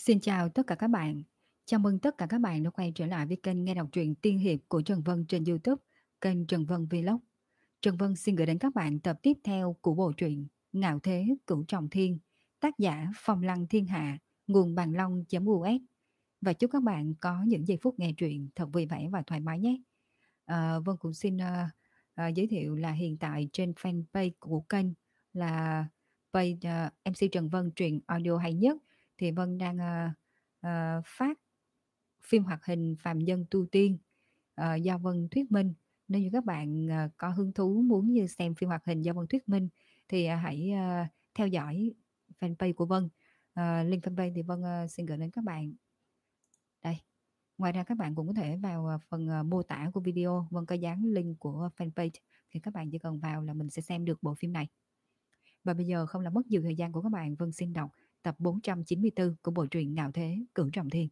Xin chào tất cả các bạn. Chào mừng tất cả các bạn đã quay trở lại với kênh nghe đọc truyện tiên hiệp của Trần Vân trên YouTube, kênh Trần Vân Vlog. Trần Vân xin gửi đến các bạn tập tiếp theo của bộ truyện Ngạo Thế Cửu Trọng Thiên, tác giả Phong Lăng Thiên Hạ, nguồn bàn long.us. Và chúc các bạn có những giây phút nghe truyện thật vui vẻ và thoải mái nhé. Vân cũng xin giới thiệu là hiện tại trên fanpage của kênh là page MC Trần Vân truyện audio hay nhất, thì Vân đang phát phim hoạt hình Phàm Nhân Tu Tiên do Vân thuyết minh. Nếu như các bạn có hứng thú muốn như xem phim hoạt hình do Vân thuyết minh thì hãy theo dõi fanpage của Vân. Link fanpage thì Vân xin gửi đến các bạn đây. Ngoài ra các bạn cũng có thể vào phần mô tả của video, Vân có dán link của fanpage, thì các bạn chỉ cần vào là mình sẽ xem được bộ phim này. Và bây giờ không làm mất nhiều thời gian của các bạn, Vân xin đọc tập 494 của bộ truyện Ngạo Thế Cửu Trọng Thiên.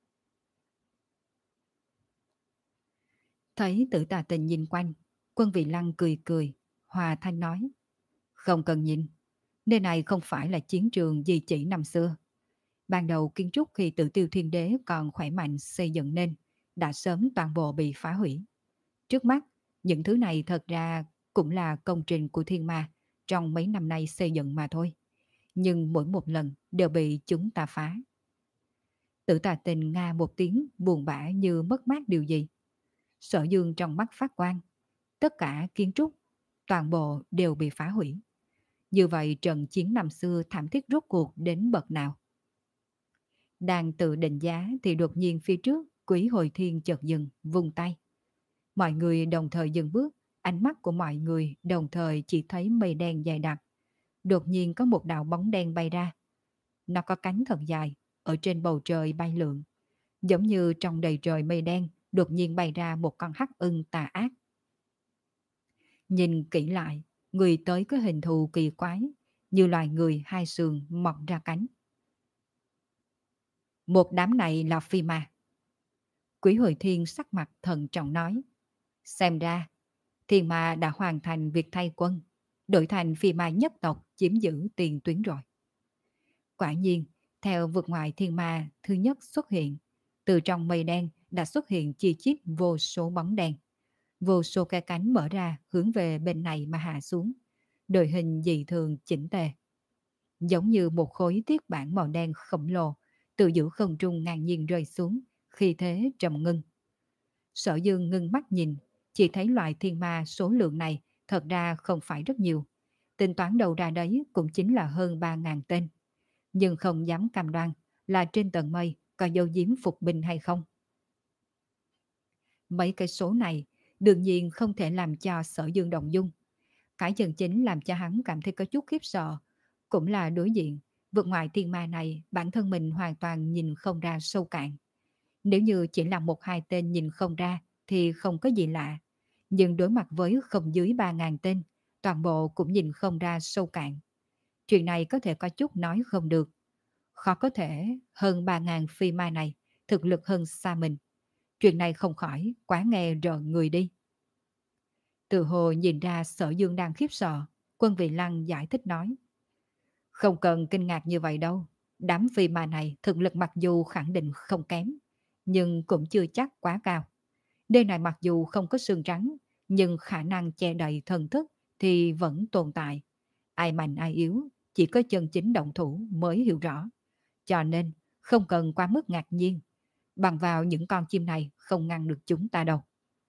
Thấy Tử Tà Tình nhìn quanh, Quân Vị Lăng cười cười, hòa thanh nói: Không cần nhìn, nơi này không phải là chiến trường di chỉ năm xưa. Ban đầu kiến trúc khi Tử Tiêu Thiên Đế còn khỏe mạnh xây dựng nên đã sớm toàn bộ bị phá hủy. Trước mắt, những thứ này thật ra cũng là công trình của Thiên Ma trong mấy năm nay xây dựng mà thôi. Nhưng mỗi một lần đều bị chúng ta phá. Tử Tà Tình nga một tiếng buồn bã như mất mát điều gì. Sở Dương trong mắt phát quang. Tất cả kiến trúc, toàn bộ đều bị phá hủy. Như vậy trận chiến năm xưa thảm thiết rốt cuộc đến bậc nào? Đang tự định giá thì đột nhiên phía trước Quý Hồi Thiên chợt dừng, vung tay. Mọi người đồng thời dừng bước, ánh mắt của mọi người đồng thời chỉ thấy mây đen dày đặc. Đột nhiên có một đạo bóng đen bay ra. Nó có cánh thật dài, ở trên bầu trời bay lượn. Giống như trong đầy trời mây đen, đột nhiên bay ra một con hắc ưng tà ác. Nhìn kỹ lại, người tới có hình thù kỳ quái, như loài người hai sườn mọc ra cánh. Một đám này là phi ma. Quý Hồi Thiên sắc mặt thận trọng nói. Xem ra, thiên ma đã hoàn thành việc thay quân, đổi thành phi ma nhất tộc chiếm giữ tiền tuyến rồi. Quả nhiên, theo vượt ngoài thiên ma thứ nhất xuất hiện, từ trong mây đen đã xuất hiện chi chít vô số bóng đen. Vô số cái cánh mở ra hướng về bên này mà hạ xuống. Đội hình dị thường chỉnh tề. Giống như một khối tiết bản màu đen khổng lồ từ giữa không trung ngang nhiên rơi xuống, khi thế trầm ngưng. Sở Dương ngưng mắt nhìn, chỉ thấy loại thiên ma số lượng này thật ra không phải rất nhiều. Tính toán đầu ra đấy cũng chính là hơn 3.000 tên. Nhưng không dám cam đoan là trên tầng mây có dấu giếm phục binh hay không. Mấy cái số này đương nhiên không thể làm cho Sở Dương động dung. Cái chân chính làm cho hắn cảm thấy có chút khiếp sợ cũng là đối diện vượt ngoài thiên ma này, bản thân mình hoàn toàn nhìn không ra sâu cạn. Nếu như chỉ là một hai tên nhìn không ra thì không có gì lạ. Nhưng đối mặt với không dưới 3.000 tên, toàn bộ cũng nhìn không ra sâu cạn. Chuyện này có thể có chút nói không được. Khó có thể hơn 3.000 phi ma này thực lực hơn xa mình. Chuyện này không khỏi quá nghe rợn người đi. Từ hồ nhìn ra Sở Dương đang khiếp sợ, Quân Vị Lăng giải thích nói. Không cần kinh ngạc như vậy đâu. Đám phi ma này thực lực mặc dù khẳng định không kém, nhưng cũng chưa chắc quá cao. Nơi này mặc dù không có xương trắng, nhưng khả năng che đậy thần thức thì vẫn tồn tại. Ai mạnh ai yếu, chỉ có chân chính động thủ mới hiểu rõ. Cho nên, không cần quá mức ngạc nhiên. Bằng vào những con chim này không ngăn được chúng ta đâu.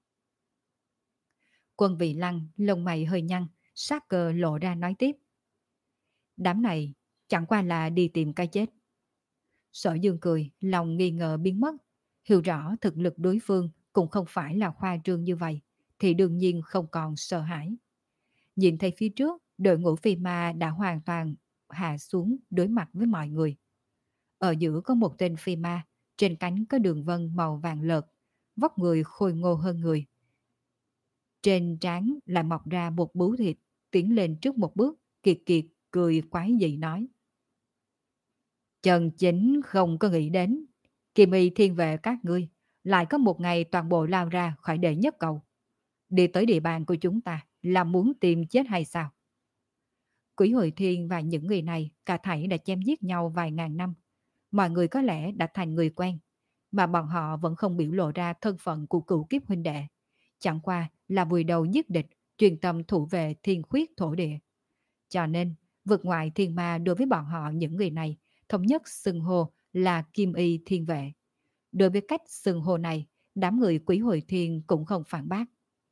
Quân Vị Lăng, lông mày hơi nhăn, sát cơ lộ ra nói tiếp. Đám này chẳng qua là đi tìm cái chết. Sở Dương cười, lòng nghi ngờ biến mất. Hiểu rõ thực lực đối phương cũng không phải là khoa trương như vậy, thì đương nhiên không còn sợ hãi. Nhìn thấy phía trước, đội ngũ phi ma đã hoàn toàn hạ xuống đối mặt với mọi người. Ở giữa có một tên phi ma, trên cánh có đường vân màu vàng lợt, vóc người khôi ngô hơn người. Trên trán lại mọc ra một bú thịt, tiến lên trước một bước, kiệt kiệt cười quái dị nói. Trần Chính không có nghĩ đến, Kim Y thiên vệ các ngươi lại có một ngày toàn bộ lao ra khỏi đệ nhất cầu. Đi tới địa bàn của chúng ta là muốn tìm chết hay sao? Quỷ Hồi Thiên và những người này cả thảy đã chém giết nhau vài ngàn năm. mọi người có lẽ đã thành người quen, mà bọn họ vẫn không biểu lộ ra thân phận của cựu kiếp huynh đệ. Chẳng qua là vùi đầu giết địch, chuyên tâm thủ vệ thiên khuyết thổ địa. Cho nên, vượt ngoại thiên ma đối với bọn họ những người này, thống nhất xưng hô là Kim Y Thiên Vệ. Đối với cách xưng hô này, đám người Quý Hồi Thiên cũng không phản bác.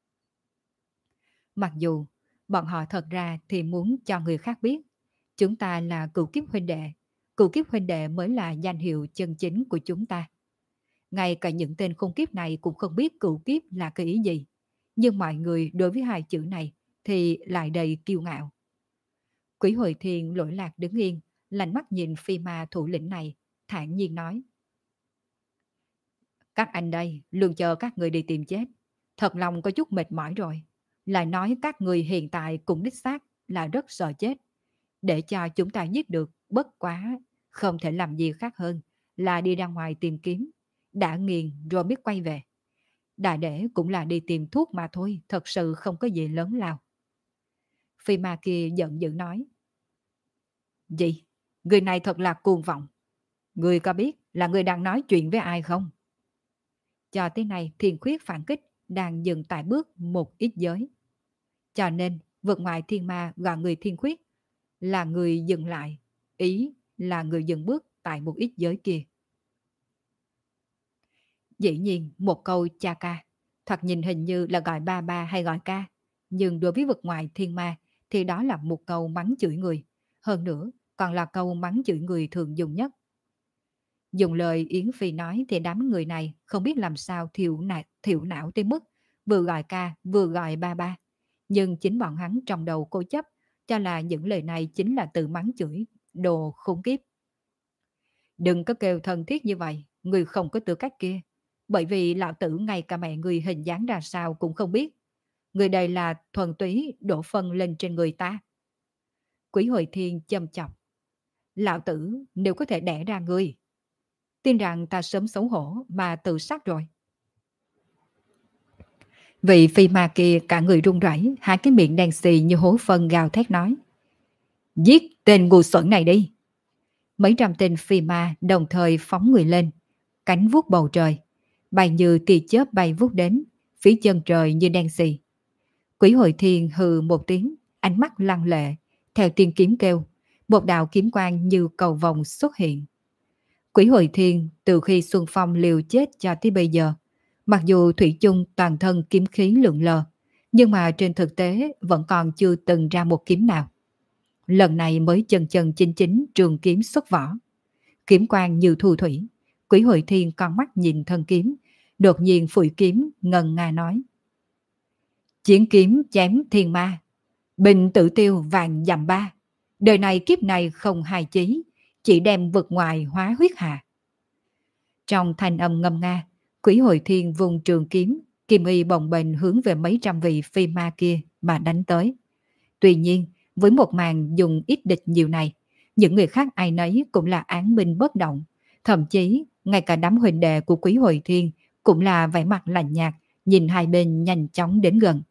Mặc dù bọn họ thật ra thì muốn cho người khác biết, chúng ta là cựu kiếp huynh đệ. Cựu kiếp huynh đệ mới là danh hiệu chân chính của chúng ta. Ngay cả những tên khốn kiếp này cũng không biết cựu kiếp là cái ý gì. Nhưng mọi người đối với hai chữ này thì lại đầy kiêu ngạo. Quỷ Hồi Thiên lỗi lạc đứng yên, lạnh mắt nhìn phi ma thủ lĩnh này, thản nhiên nói. Các anh đây luôn chờ các người đi tìm chết. Thật lòng có chút mệt mỏi rồi. Lại nói các người hiện tại cũng đích xác là rất sợ chết. Để cho chúng ta giết được bất quá, không thể làm gì khác hơn là đi ra ngoài tìm kiếm. Đã nghiền rồi biết quay về. Đại để cũng là đi tìm thuốc mà thôi, thật sự không có gì lớn lao. Phi ma kia giận dữ nói. Gì? Người này thật là cuồng vọng. Người có biết là người đang nói chuyện với ai không? Cho tới nay Thiên Khuyết phản kích đang dừng tại bước một ít giới. Cho nên vượt ngoài thiên ma gọi người Thiên Khuyết là người dừng lại, ý là người dừng bước tại một ít giới kia. Dĩ nhiên một câu cha ca, thoạt nhìn hình như là gọi ba ba hay gọi ca, nhưng đối với vực ngoài thiên ma thì đó là một câu mắng chửi người, hơn nữa còn là câu mắng chửi người thường dùng nhất. Dùng lời Yến Phi nói thì đám người này không biết làm sao thiểu não tới mức vừa gọi ca vừa gọi ba ba, nhưng chính bọn hắn trong đầu cố chấp cho là những lời này chính là tự mắng chửi, đồ khốn kiếp. Đừng có kêu thân thiết như vậy, người không có tư cách kia. Bởi vì lão tử ngay cả mẹ người hình dáng ra sao cũng không biết. Người đây là thuần túy đổ phân lên trên người ta. Quý Hồi Thiên châm chọc. Lão tử nếu có thể đẻ ra người, tin rằng ta sớm xấu hổ mà tự sát rồi. Vị phi ma kia cả người run rẩy, hai cái miệng đen xì như hố phân gào thét nói. Giết tên ngu xuẩn này đi. Mấy trăm tên phi ma đồng thời phóng người lên, cánh vuốt bầu trời, bay như tia chớp bay vút đến, phía chân trời như đen xì. Quỷ Hồi Thiên hừ một tiếng, ánh mắt lăng lệ, theo tiên kiếm kêu, một đạo kiếm quang như cầu vồng xuất hiện. Quỷ Hồi Thiên từ khi Xuân Phong liều chết cho tới bây giờ, mặc dù thủy chung toàn thân kiếm khí lượn lờ, nhưng mà trên thực tế vẫn còn chưa từng ra một kiếm nào. Lần này mới chân chân chính chính trường kiếm xuất vỏ. Kiếm quang như thu thủy, Quỷ Hồi Thiên con mắt nhìn thân kiếm, đột nhiên phủi kiếm ngần nga nói. Chiến kiếm chém thiên ma, bình tự tiêu vàng dặm ba, đời này kiếp này không hài chí, chỉ đem vực ngoài hóa huyết hà. Trong thanh âm ngâm nga, Quỷ Hồi Thiên vùng trường kiếm, kim y bồng bềnh hướng về mấy trăm vị phi ma kia mà đánh tới. Tuy nhiên, với một màn dùng ít địch nhiều này, những người khác ai nấy cũng là án binh bất động. Thậm chí, ngay cả đám huỳnh đệ của Quý Hồi Thiên cũng là vẻ mặt lạnh nhạt, nhìn hai bên nhanh chóng đến gần.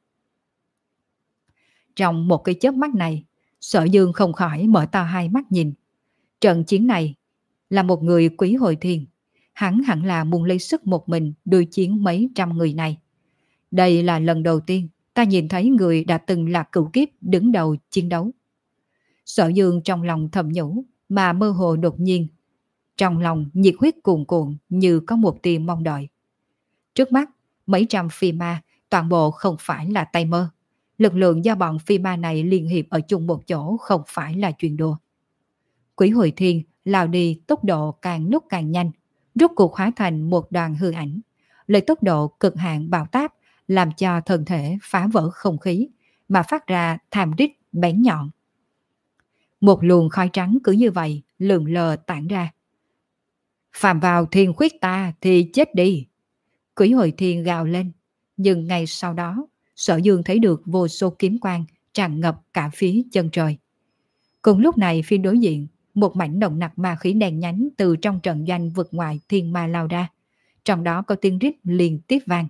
Trong một cái chớp mắt này, Sở Dương không khỏi mở to hai mắt nhìn. Trận chiến này là một người Quý Hồi Thiên. Hắn hẳn là muốn lấy sức một mình đối chiến mấy trăm người này. Đây là lần đầu tiên ta nhìn thấy người đã từng là cựu kiếp đứng đầu chiến đấu. Sở Dương trong lòng thầm nhủ mà mơ hồ đột nhiên. Trong lòng nhiệt huyết cuồn cuộn như có một tia mong đợi. Trước mắt, mấy trăm phi ma toàn bộ không phải là tay mơ. Lực lượng do bọn phi ma này liên hiệp ở chung một chỗ không phải là chuyện đùa. Quỷ Hồi Thiên lao đi tốc độ càng lúc càng nhanh, rốt cuộc hóa thành một đoàn hư ảnh. Lấy tốc độ cực hạn bạo táp làm cho thân thể phá vỡ không khí mà phát ra thảm rít bén nhọn. Một luồng khói trắng cứ như vậy lượn lờ tản ra. Phạm vào thiên khuyết ta thì chết đi. Quỷ Hồi Thiên gào lên. Nhưng ngay sau đó, Sở Dương thấy được vô số kiếm quang tràn ngập cả phía chân trời. Cùng lúc này phía đối diện, một mảnh nồng nặc ma khí đen nhánh từ trong trận doanh vực ngoại thiên ma lao ra. Trong đó có tiếng rít liên tiếp vang.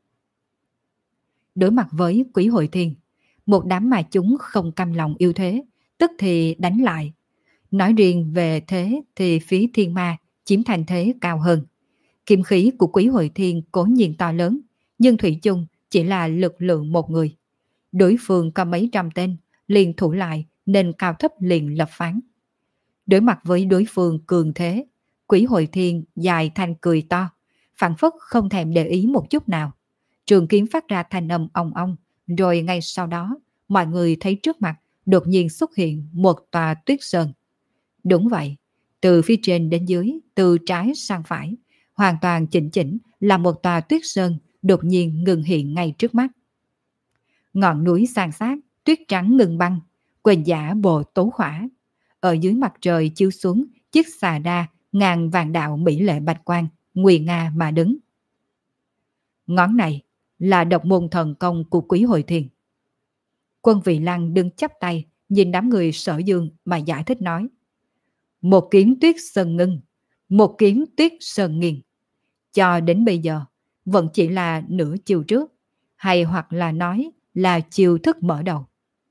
Đối mặt với Quỷ Hồi Thiên, một đám ma chúng không cam lòng yêu thế, tức thì đánh lại. Nói riêng về thế thì phía thiên ma chiếm thành thế cao hơn. Kiếm khí của Quý Hội Thiên cố nhiên to lớn, nhưng thủy chung chỉ là lực lượng một người. Đối phương có mấy trăm tên, liền thủ lại nên cao thấp liền lập phán. Đối mặt với đối phương cường thế, Quý Hội Thiên dài thanh cười to, phảng phất không thèm để ý một chút nào. Trường kiếm phát ra thanh âm ong ong, rồi ngay sau đó, mọi người thấy trước mặt đột nhiên xuất hiện một tòa tuyết sơn. Đúng vậy, từ phía trên đến dưới, từ trái sang phải, hoàn toàn chỉnh chỉnh là một tòa tuyết sơn đột nhiên ngừng hiện ngay trước mắt. Ngọn núi san sát, tuyết trắng ngừng băng, quỳnh giả bộ tố khỏa. Ở dưới mặt trời chiếu xuống, chiếc xà đa ngàn vàng đạo mỹ lệ bạch quang, nguy nga mà đứng. Ngón này là độc môn thần công của Quý Hội Thiên. Quân Vị Lăng đứng chắp tay, nhìn đám người Sở Dương mà giải thích nói. Một kiếm tuyết sơn ngưng, một kiếm tuyết sơn nghiền. Cho đến bây giờ, vẫn chỉ là nửa chiều trước, hay hoặc là nói là chiều thức mở đầu.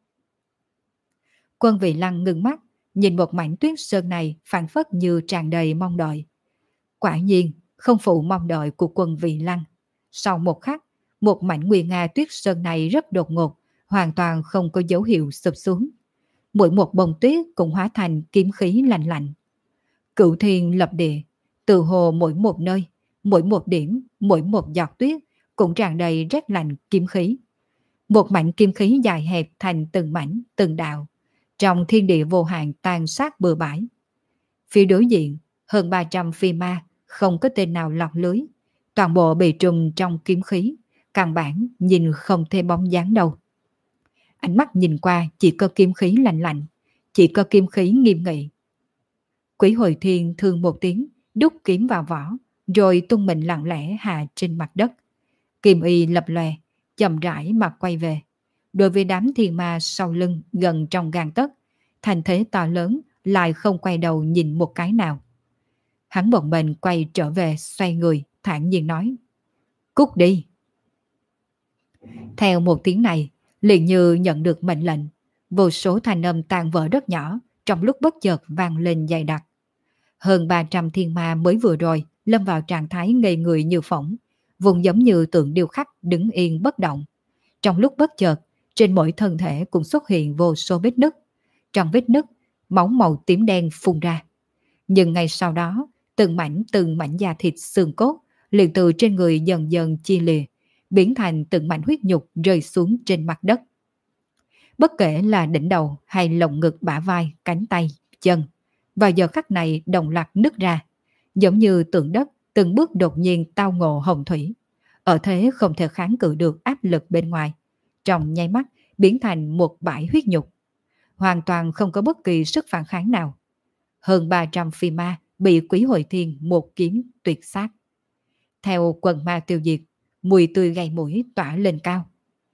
Quân Vị Lăng ngưng mắt, nhìn một mảnh tuyết sơn này phảng phất như tràn đầy mong đợi. Quả nhiên, không phụ mong đợi của Quân Vị Lăng. Sau một khắc, một mảnh nguy nga tuyết sơn này rất đột ngột, hoàn toàn không có dấu hiệu sụp xuống. Mỗi một bông tuyết cũng hóa thành kiếm khí lạnh lạnh. Cửu thiên lập địa, từ hồ mỗi một nơi, mỗi một điểm, mỗi một giọt tuyết cũng tràn đầy rét lạnh kiếm khí. Một mảnh kiếm khí dài hẹp thành từng mảnh, từng đạo. Trong thiên địa vô hạn tàn sát bừa bãi. Phía đối diện, hơn 300 phi ma, không có tên nào lọt lưới. Toàn bộ bị trùm trong kiếm khí, căn bản nhìn không thấy bóng dáng đâu. Ánh mắt nhìn qua chỉ có kiếm khí lạnh lạnh, chỉ có kiếm khí nghiêm nghị. Quý Hồi Thiên thương một tiếng, đút kiếm vào vỏ, rồi tung mình lặng lẽ hạ trên mặt đất. Kim y lập lòe, chậm rãi mà quay về. Đối với đám thiên ma sau lưng gần trong gang tấc, thành thế to lớn lại không quay đầu nhìn một cái nào. Hắn bồng bềnh quay trở về, xoay người, thản nhiên nói. Cút đi. Theo một tiếng này, liền như nhận được mệnh lệnh, vô số thanh âm tan vỡ rất nhỏ, trong lúc bất chợt vang lên dày đặc. Hơn 300 thiên ma mới vừa rồi lâm vào trạng thái ngây người như phỏng, vùng giống như tượng điêu khắc đứng yên bất động. Trong lúc bất chợt, trên mỗi thân thể cũng xuất hiện vô số vết nứt. Trong vết nứt, máu màu tím đen phun ra. Nhưng ngay sau đó, từng mảnh da thịt xương cốt liền từ trên người dần dần chia lìa, biến thành từng mảnh huyết nhục rơi xuống trên mặt đất. Bất kể là đỉnh đầu hay lồng ngực, bả vai, cánh tay, chân, vào giờ khắc này đồng loạt nứt ra, giống như tượng đất từng bước đột nhiên tao ngộ hồng thủy, ở thế không thể kháng cự được áp lực bên ngoài, trong nháy mắt biến thành một bãi huyết nhục, hoàn toàn không có bất kỳ sức phản kháng nào. Hơn 300 phi ma bị Quý Hội Thiên một kiếm tuyệt sát. Theo quần ma tiêu diệt, mùi tươi gây mũi tỏa lên cao.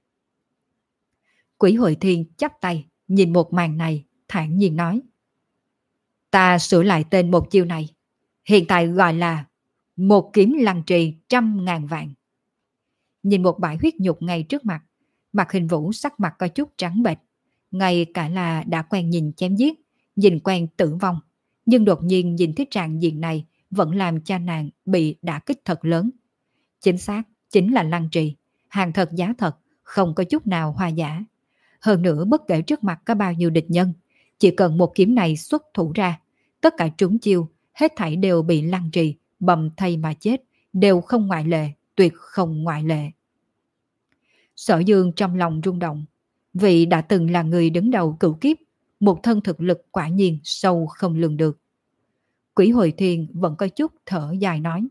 Quý Hội Thiên chắp tay nhìn một màn này, thản nhiên nói. Ta sửa lại tên một chiêu này, hiện tại gọi là một kiếm lăng trì 100.000 vạn. Nhìn một bãi huyết nhục ngay trước mặt, Mạc Hình Vũ sắc mặt có chút trắng bệch, ngay cả là đã quen nhìn chém giết, nhìn quen tử vong, nhưng đột nhiên nhìn thấy trạng diện này vẫn làm cho nàng bị đả kích thật lớn. Chính xác, chính là lăng trì, hàng thật giá thật, không có chút nào hoa giả. Hơn nữa bất kể trước mặt có bao nhiêu địch nhân, chỉ cần một kiếm này xuất thủ ra, tất cả trúng chiêu, hết thảy đều bị lăng trì, bầm thây mà chết, đều không ngoại lệ, tuyệt không ngoại lệ. Sở Dương trong lòng rung động, vị đã từng là người đứng đầu cửu kiếp, một thân thực lực quả nhiên sâu không lường được. Quý Hồi Thiên vẫn có chút thở dài nói.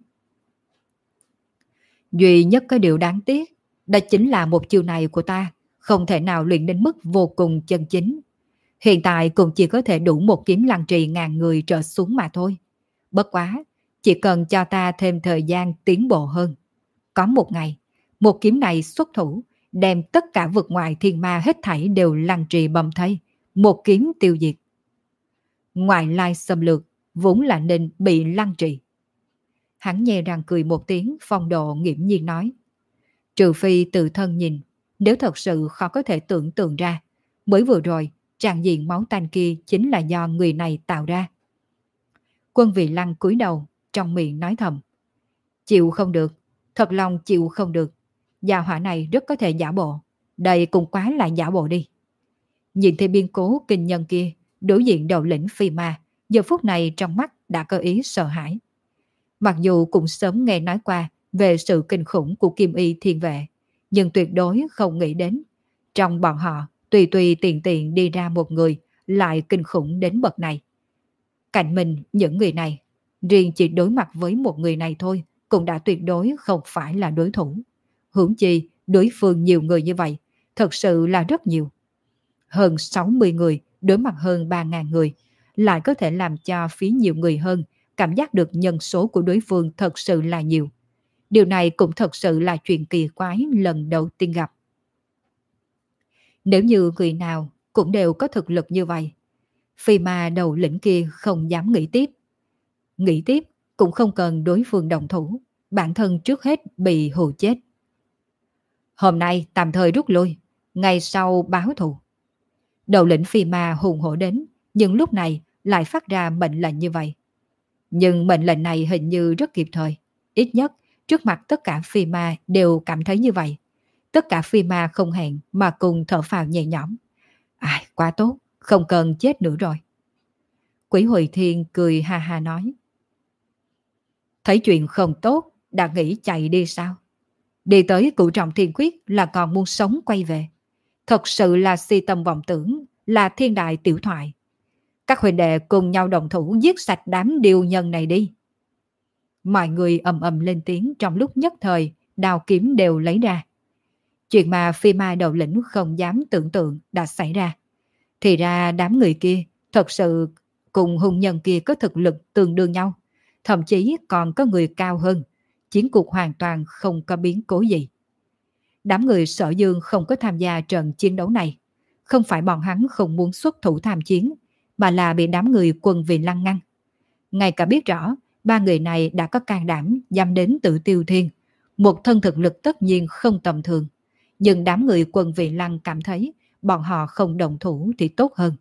Duy nhất cái điều đáng tiếc, đó chính là một chiêu này của ta không thể nào luyện đến mức vô cùng chân chính. Hiện tại cũng chỉ có thể đủ một kiếm lăng trì 1000 người trở xuống mà thôi. Bất quá, chỉ cần cho ta thêm thời gian tiến bộ hơn. Có một ngày, một kiếm này xuất thủ, đem tất cả vực ngoài thiên ma hết thảy đều lăng trì bầm thây, một kiếm tiêu diệt. Ngoại lai xâm lược, vốn là nên bị lăng trì. Hắn nhè răng cười một tiếng, phong độ nghiễm nhiên nói. Trừ phi tự thân nhìn, nếu thật sự khó có thể tưởng tượng ra, mới vừa rồi, tràn diện máu tanh kia chính là do người này tạo ra. Quân Vị Lăng cúi đầu, trong miệng nói thầm. Chịu không được, thật lòng chịu không được. Gia hỏa này rất có thể giả bộ. Đây cũng quá là giả bộ đi. Nhìn thấy biến cố kinh nhân kia, đối diện đầu lĩnh phi ma, giờ phút này trong mắt đã có ý sợ hãi. Mặc dù cũng sớm nghe nói qua về sự kinh khủng của Kim Y Thiên Vệ, nhưng tuyệt đối không nghĩ đến. Trong bọn họ, tùy tùy tiện tiện đi ra một người lại kinh khủng đến bậc này. Cạnh mình những người này, riêng chỉ đối mặt với một người này thôi cũng đã tuyệt đối không phải là đối thủ. Huống chi đối phương nhiều người như vậy, thật sự là rất nhiều. Hơn 60 người đối mặt hơn 3.000 người, lại có thể làm cho phía nhiều người hơn cảm giác được nhân số của đối phương thật sự là nhiều. Điều này cũng thật sự là chuyện kỳ quái lần đầu tiên gặp. Nếu như người nào cũng đều có thực lực như vậy, phi ma đầu lĩnh kia không dám nghĩ tiếp. Nghĩ tiếp cũng không cần đối phương đồng thủ, bản thân trước hết bị hù chết. Hôm nay tạm thời rút lui, ngày sau báo thù. Đầu lĩnh phi ma hùng hổ đến, nhưng lúc này lại phát ra mệnh lệnh như vậy. Nhưng mệnh lệnh này hình như rất kịp thời. Ít nhất trước mặt tất cả phi ma đều cảm thấy như vậy. Tất cả phi ma không hẹn mà cùng thở phào nhẹ nhõm. Ai, quá tốt, không cần chết nữa rồi. Quỷ Hồi Thiên cười ha ha nói. Thấy chuyện không tốt, đã nghĩ chạy đi sao? Đi tới Cửu Trọng Thiên Quyết là còn muốn sống quay về. Thật sự là si tâm vọng tưởng, là thiên đại tiểu thoại. Các huynh đệ cùng nhau đồng thủ giết sạch đám điều nhân này đi. Mọi người ầm ầm lên tiếng trong lúc nhất thời, đao kiếm đều lấy ra. Chuyện mà phi ma đầu lĩnh không dám tưởng tượng đã xảy ra. Thì ra đám người kia thật sự cùng hung nhân kia có thực lực tương đương nhau. Thậm chí còn có người cao hơn. Chiến cuộc hoàn toàn không có biến cố gì. Đám người Sở Dương không có tham gia trận chiến đấu này. Không phải bọn hắn không muốn xuất thủ tham chiến, mà là bị đám người Quân Vì Lăng ngăn. Ngay cả biết rõ, ba người này đã có can đảm dám đến Tử Tiêu Thiên. Một thân thực lực tất nhiên không tầm thường. Nhưng đám người Quân Vì Lăng cảm thấy bọn họ không đồng thủ thì tốt hơn.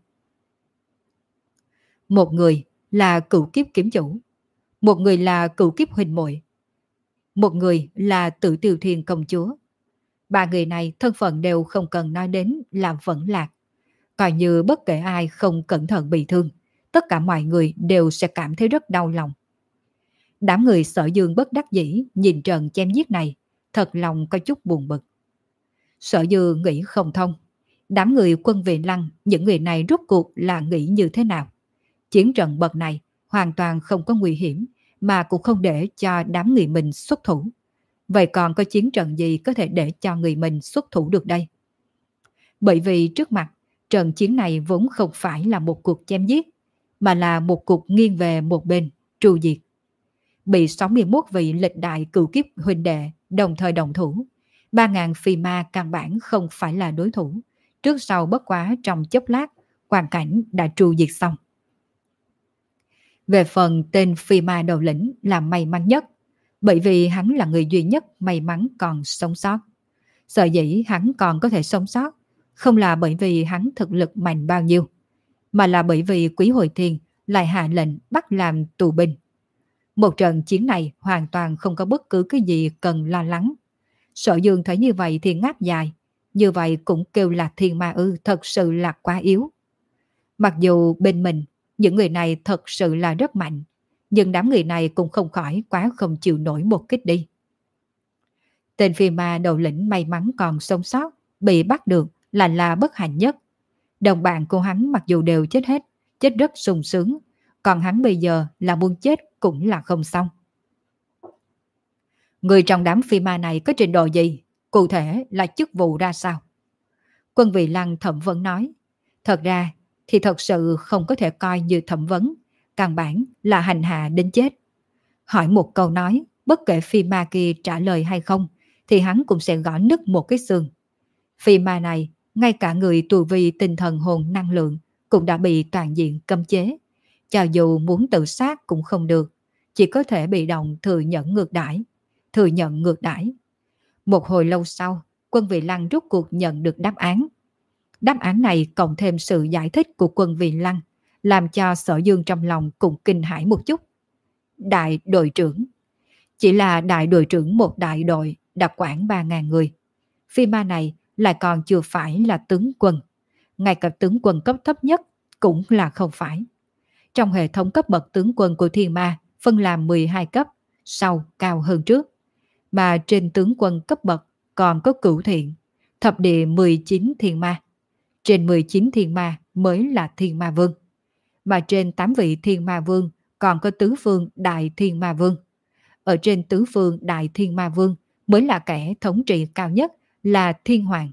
Một người là Cửu Kiếp Kiếm Chủ. Một người là Cửu Kiếp Huynh Muội. Một người là Tử Tiêu Thiên Công Chúa. Ba người này thân phận đều không cần nói đến là vẫn lạc. Coi như bất kể ai không cẩn thận bị thương, tất cả mọi người đều sẽ cảm thấy rất đau lòng. Đám người Sở Dương bất đắc dĩ nhìn trận chém giết này, thật lòng có chút buồn bực. Sở Dương nghĩ không thông. Đám người Quân Vì Lăng, những người này rốt cuộc là nghĩ như thế nào? Chiến trận bậc này hoàn toàn không có nguy hiểm, mà cũng không để cho đám người mình xuất thủ. Vậy còn có chiến trận gì có thể để cho người mình xuất thủ được đây? Bởi vì trước mặt, trận chiến này vốn không phải là một cuộc chém giết, mà là một cuộc nghiêng về một bên, tru diệt. Bị 61 vị lịch đại cửu kiếp huynh đệ đồng thời đồng thủ, 3.000 phi ma căn bản không phải là đối thủ. Trước sau bất quá trong chốc lát, hoàn cảnh đã tru diệt xong. Về phần tên phi ma đầu lĩnh là may mắn nhất, bởi vì hắn là người duy nhất may mắn còn sống sót. Sở dĩ hắn còn có thể sống sót, không là bởi vì hắn thực lực mạnh bao nhiêu, mà là bởi vì Quý Hồi Thiên lại hạ lệnh bắt làm tù binh. Một trận chiến này hoàn toàn không có bất cứ cái gì cần lo lắng. Sở Dương thấy như vậy thì ngáp dài, như vậy cũng kêu là thiên ma ư, thật sự là quá yếu. Mặc dù bên mình, những người này thật sự là rất mạnh, nhưng đám người này cũng không khỏi quá không chịu nổi một kích đi. Tên phi ma đầu lĩnh may mắn còn sống sót, bị bắt được là bất hạnh nhất. Đồng bạn của hắn mặc dù đều chết hết, chết rất sung sướng, còn hắn bây giờ là muốn chết cũng là không xong. Người trong đám phi ma này có trình độ gì? Cụ thể là chức vụ ra sao? Quân Vì Lăng thẩm vấn nói. Thật ra thì thật sự không có thể coi như thẩm vấn, căn bản là hành hạ đến chết. Hỏi một câu nói, bất kể phi ma kia trả lời hay không, thì hắn cũng sẽ gõ nứt một cái xương. Phi ma này, ngay cả người tu vi tinh thần hồn năng lượng cũng đã bị toàn diện cấm chế. Cho dù muốn tự sát cũng không được, chỉ có thể bị động thừa nhận ngược đãi. Thừa nhận ngược đãi. Một hồi lâu sau, Quân Vì Lăng rút cuộc nhận được đáp án. Đáp án này cộng thêm sự giải thích của Quân Vì Lăng, làm cho Sở Dương trong lòng cũng kinh hãi một chút. đại đội trưởng. Chỉ là đại đội trưởng một đại đội đặc quản 3.000 người. Phi ma này lại còn chưa phải là tướng quân. Ngay cả tướng quân cấp thấp nhất cũng là không phải. Trong hệ thống cấp bậc tướng quân của thiên ma phân làm 12 cấp, sau cao hơn trước. Mà trên tướng quân cấp bậc còn có cửu thiện, thập địa 19 thiên ma. Trên 19 thiên ma mới là thiên ma vương. Mà trên 8 vị thiên ma vương còn có tứ phương đại thiên ma vương. Ở trên tứ phương đại thiên ma vương mới là kẻ thống trị cao nhất là thiên hoàng.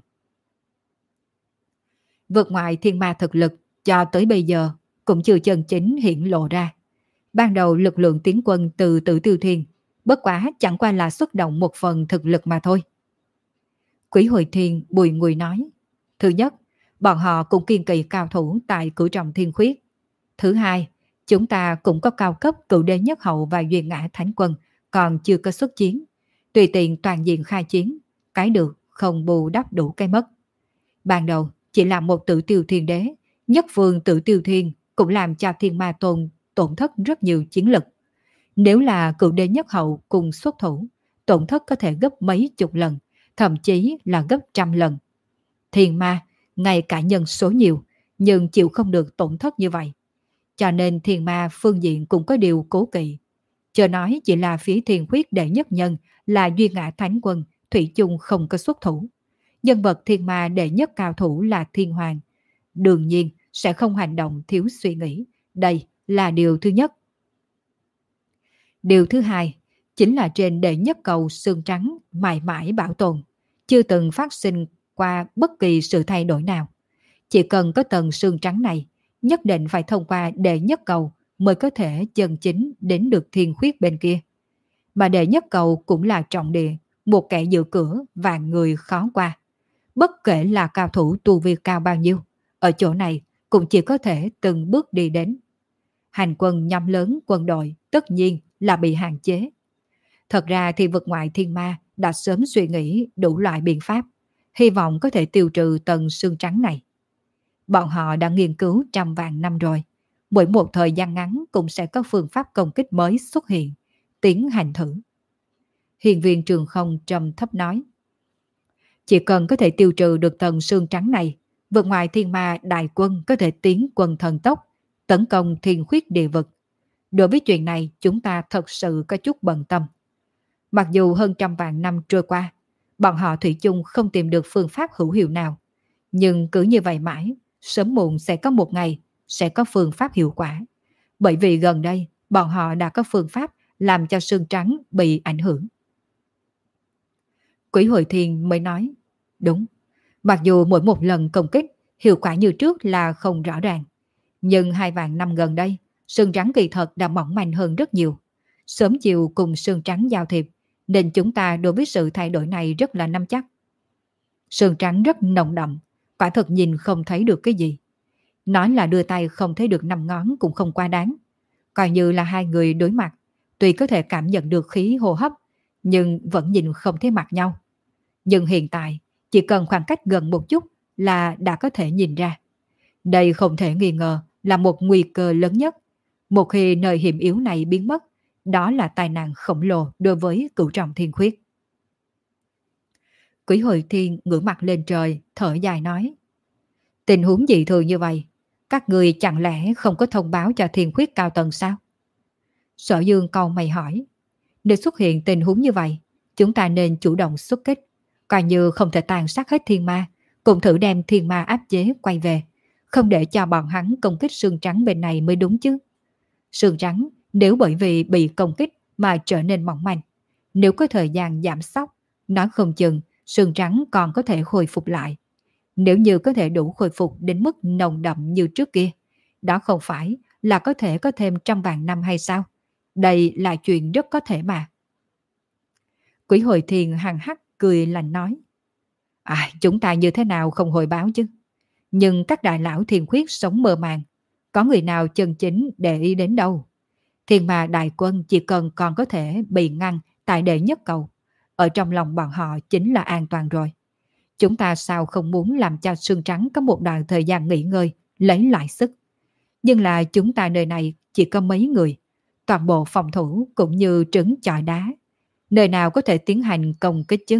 Vượt ngoại thiên ma thực lực cho tới bây giờ cũng chưa chân chính hiện lộ ra. Ban đầu lực lượng tiến quân từ Tử Tiêu Thiên bất quá chẳng qua là xuất động một phần thực lực mà thôi. Quỷ Hồi Thiên bùi ngùi nói, thứ nhất, bọn họ cũng kiên kỵ cao thủ tại cửu trọng thiên khuyết. Thứ hai, chúng ta cũng có cao cấp cửu đế nhất hậu và duyên ngã thánh quân còn chưa có xuất chiến. Tùy tiện toàn diện khai chiến, cái được không bù đắp đủ cái mất. Ban đầu chỉ là một Tử Tiêu Thiên đế, nhất vương Tử Tiêu Thiên cũng làm cho thiên ma tôn tổn thất rất nhiều chiến lực. Nếu là cửu đế nhất hậu cùng xuất thủ, tổn thất có thể gấp mấy chục lần, thậm chí là gấp trăm lần. Thiên ma, ngay cả nhân số nhiều, nhưng chịu không được tổn thất như vậy. Cho nên thiên ma phương diện cũng có điều cố kỵ. Chờ nói chỉ là phía thiên khuyết đệ nhất nhân là Duy Ngã Thánh Quân, thủy chung không có xuất thủ. Nhân vật thiên ma đệ nhất cao thủ là thiên hoàng. Đương nhiên sẽ không hành động thiếu suy nghĩ. Đây là điều thứ nhất. Điều thứ hai, chính là trên đệ nhất cầu xương trắng mãi mãi bảo tồn, chưa từng phát sinh qua bất kỳ sự thay đổi nào. Chỉ cần có tầng xương trắng này, nhất định phải thông qua đệ nhất cầu mới có thể chân chính đến được thiên khuyết bên kia. Mà đệ nhất cầu cũng là trọng địa, một kẻ giữ cửa và người khó qua. Bất kể là cao thủ tu vi cao bao nhiêu, ở chỗ này cũng chỉ có thể từng bước đi đến. Hành quân nhóm lớn quân đội tất nhiên là bị hạn chế. Thật ra thì vực ngoại thiên ma đã sớm suy nghĩ đủ loại biện pháp, hy vọng có thể tiêu trừ tầng xương trắng này. Bọn họ đã nghiên cứu trăm vạn năm rồi, mỗi một thời gian ngắn cũng sẽ có phương pháp công kích mới xuất hiện, tiến hành thử. Hiền viên Trường Không trầm thấp nói, chỉ cần có thể tiêu trừ được tầng xương trắng này, vực ngoại thiên ma đại quân có thể tiến quân thần tốc, tấn công thiên khuyết địa vực. Đối với chuyện này chúng ta thật sự có chút bận tâm. Mặc dù hơn trăm vạn năm trôi qua, bọn họ thủy chung không tìm được phương pháp hữu hiệu nào. Nhưng cứ như vậy mãi, sớm muộn sẽ có một ngày, sẽ có phương pháp hiệu quả. Bởi vì gần đây, bọn họ đã có phương pháp làm cho xương trắng bị ảnh hưởng. Quỷ Hồi Thiên mới nói, đúng, mặc dù mỗi một lần công kích, hiệu quả như trước là không rõ ràng. Nhưng 2 vạn năm gần đây, xương trắng kỳ thật đã mỏng manh hơn rất nhiều. Sớm chiều cùng xương trắng giao thiệp, nên chúng ta đối với sự thay đổi này rất là nắm chắc. Xương trắng rất nồng đậm, quả thật nhìn không thấy được cái gì. Nói là đưa tay không thấy được 5 ngón cũng không quá đáng. Coi như là hai người đối mặt, tuy có thể cảm nhận được khí hô hấp, nhưng vẫn nhìn không thấy mặt nhau. Nhưng hiện tại, chỉ cần khoảng cách gần một chút là đã có thể nhìn ra. Đây không thể nghi ngờ là một nguy cơ lớn nhất. Một khi nơi hiểm yếu này biến mất, đó là tai nạn khổng lồ đối với cửu trọng thiên khuyết. Quỷ Hồi Thiên ngửa mặt lên trời, thở dài nói, tình huống dị thường như vậy, các người chẳng lẽ không có thông báo cho thiên khuyết cao tầng sao? Sở Dương cau mày hỏi, nếu xuất hiện tình huống như vậy, chúng ta nên chủ động xuất kích, coi như không thể tàn sát hết thiên ma, cùng thử đem thiên ma áp chế quay về, không để cho bọn hắn công kích xương trắng bên này mới đúng chứ. Xương trắng nếu bởi vì bị công kích mà trở nên mỏng manh, nếu có thời gian giảm sóc, nói không chừng xương trắng còn có thể hồi phục lại. Nếu như có thể đủ hồi phục đến mức nồng đậm như trước kia, đó không phải là có thể có thêm trăm vạn năm hay sao? Đây là chuyện rất có thể mà. Quỷ Hồi Thiên hằng hắc cười lạnh nói, chúng ta như thế nào không hồi báo chứ? Nhưng các đại lão thiên khuyết sống mơ màng, có người nào chân chính để ý đến đâu. Thiên ma đại quân chỉ cần còn có thể bị ngăn tại đệ nhất cầu, ở trong lòng bọn họ chính là an toàn rồi. Chúng ta sao không muốn làm cho xương trắng có một đoạn thời gian nghỉ ngơi, lấy lại sức. Nhưng là chúng ta nơi này chỉ có mấy người, toàn bộ phòng thủ cũng như trứng chọi đá. Nơi nào có thể tiến hành công kích chứ?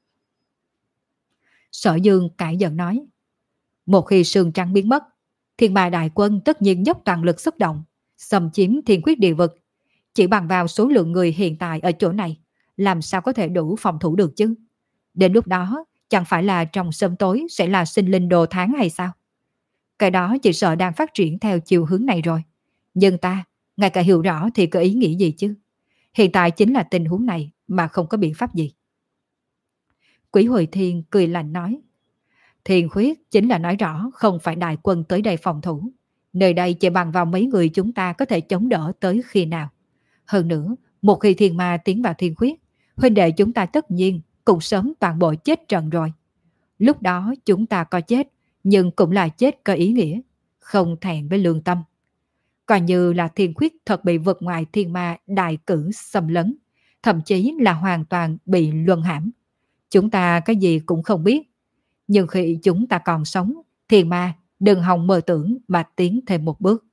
Sở Dương cãi giận nói. Một khi sương trắng biến mất, thiên ma đại quân tất nhiên dốc toàn lực xuất động, xâm chiếm thiên khuyết địa vực. Chỉ bằng vào số lượng người hiện tại ở chỗ này, làm sao có thể đủ phòng thủ được chứ? Đến lúc đó, chẳng phải là trong sớm tối sẽ là sinh linh đồ tháng hay sao? Cái đó chỉ sợ đang phát triển theo chiều hướng này rồi. Nhưng ta, ngay cả hiểu rõ thì có ý nghĩ gì chứ? Hiện tại chính là tình huống này mà không có biện pháp gì. Quỷ Hồi Thiên cười lạnh nói. Thiên khuyết chính là nói rõ không phải đại quân tới đây phòng thủ. Nơi đây chỉ bằng vào mấy người chúng ta có thể chống đỡ tới khi nào. Hơn nữa, một khi thiên ma tiến vào thiên khuyết, huynh đệ chúng ta tất nhiên cũng sớm toàn bộ chết trận rồi. Lúc đó chúng ta có chết, nhưng cũng là chết có ý nghĩa, không thẹn với lương tâm. Coi như là thiên khuyết thật bị vượt ngoài thiên ma đại cử xâm lấn, thậm chí là hoàn toàn bị luân hãm. Chúng ta cái gì cũng không biết. Nhưng khi chúng ta còn sống, thiên ma đừng hòng mơ tưởng mà tiến thêm một bước.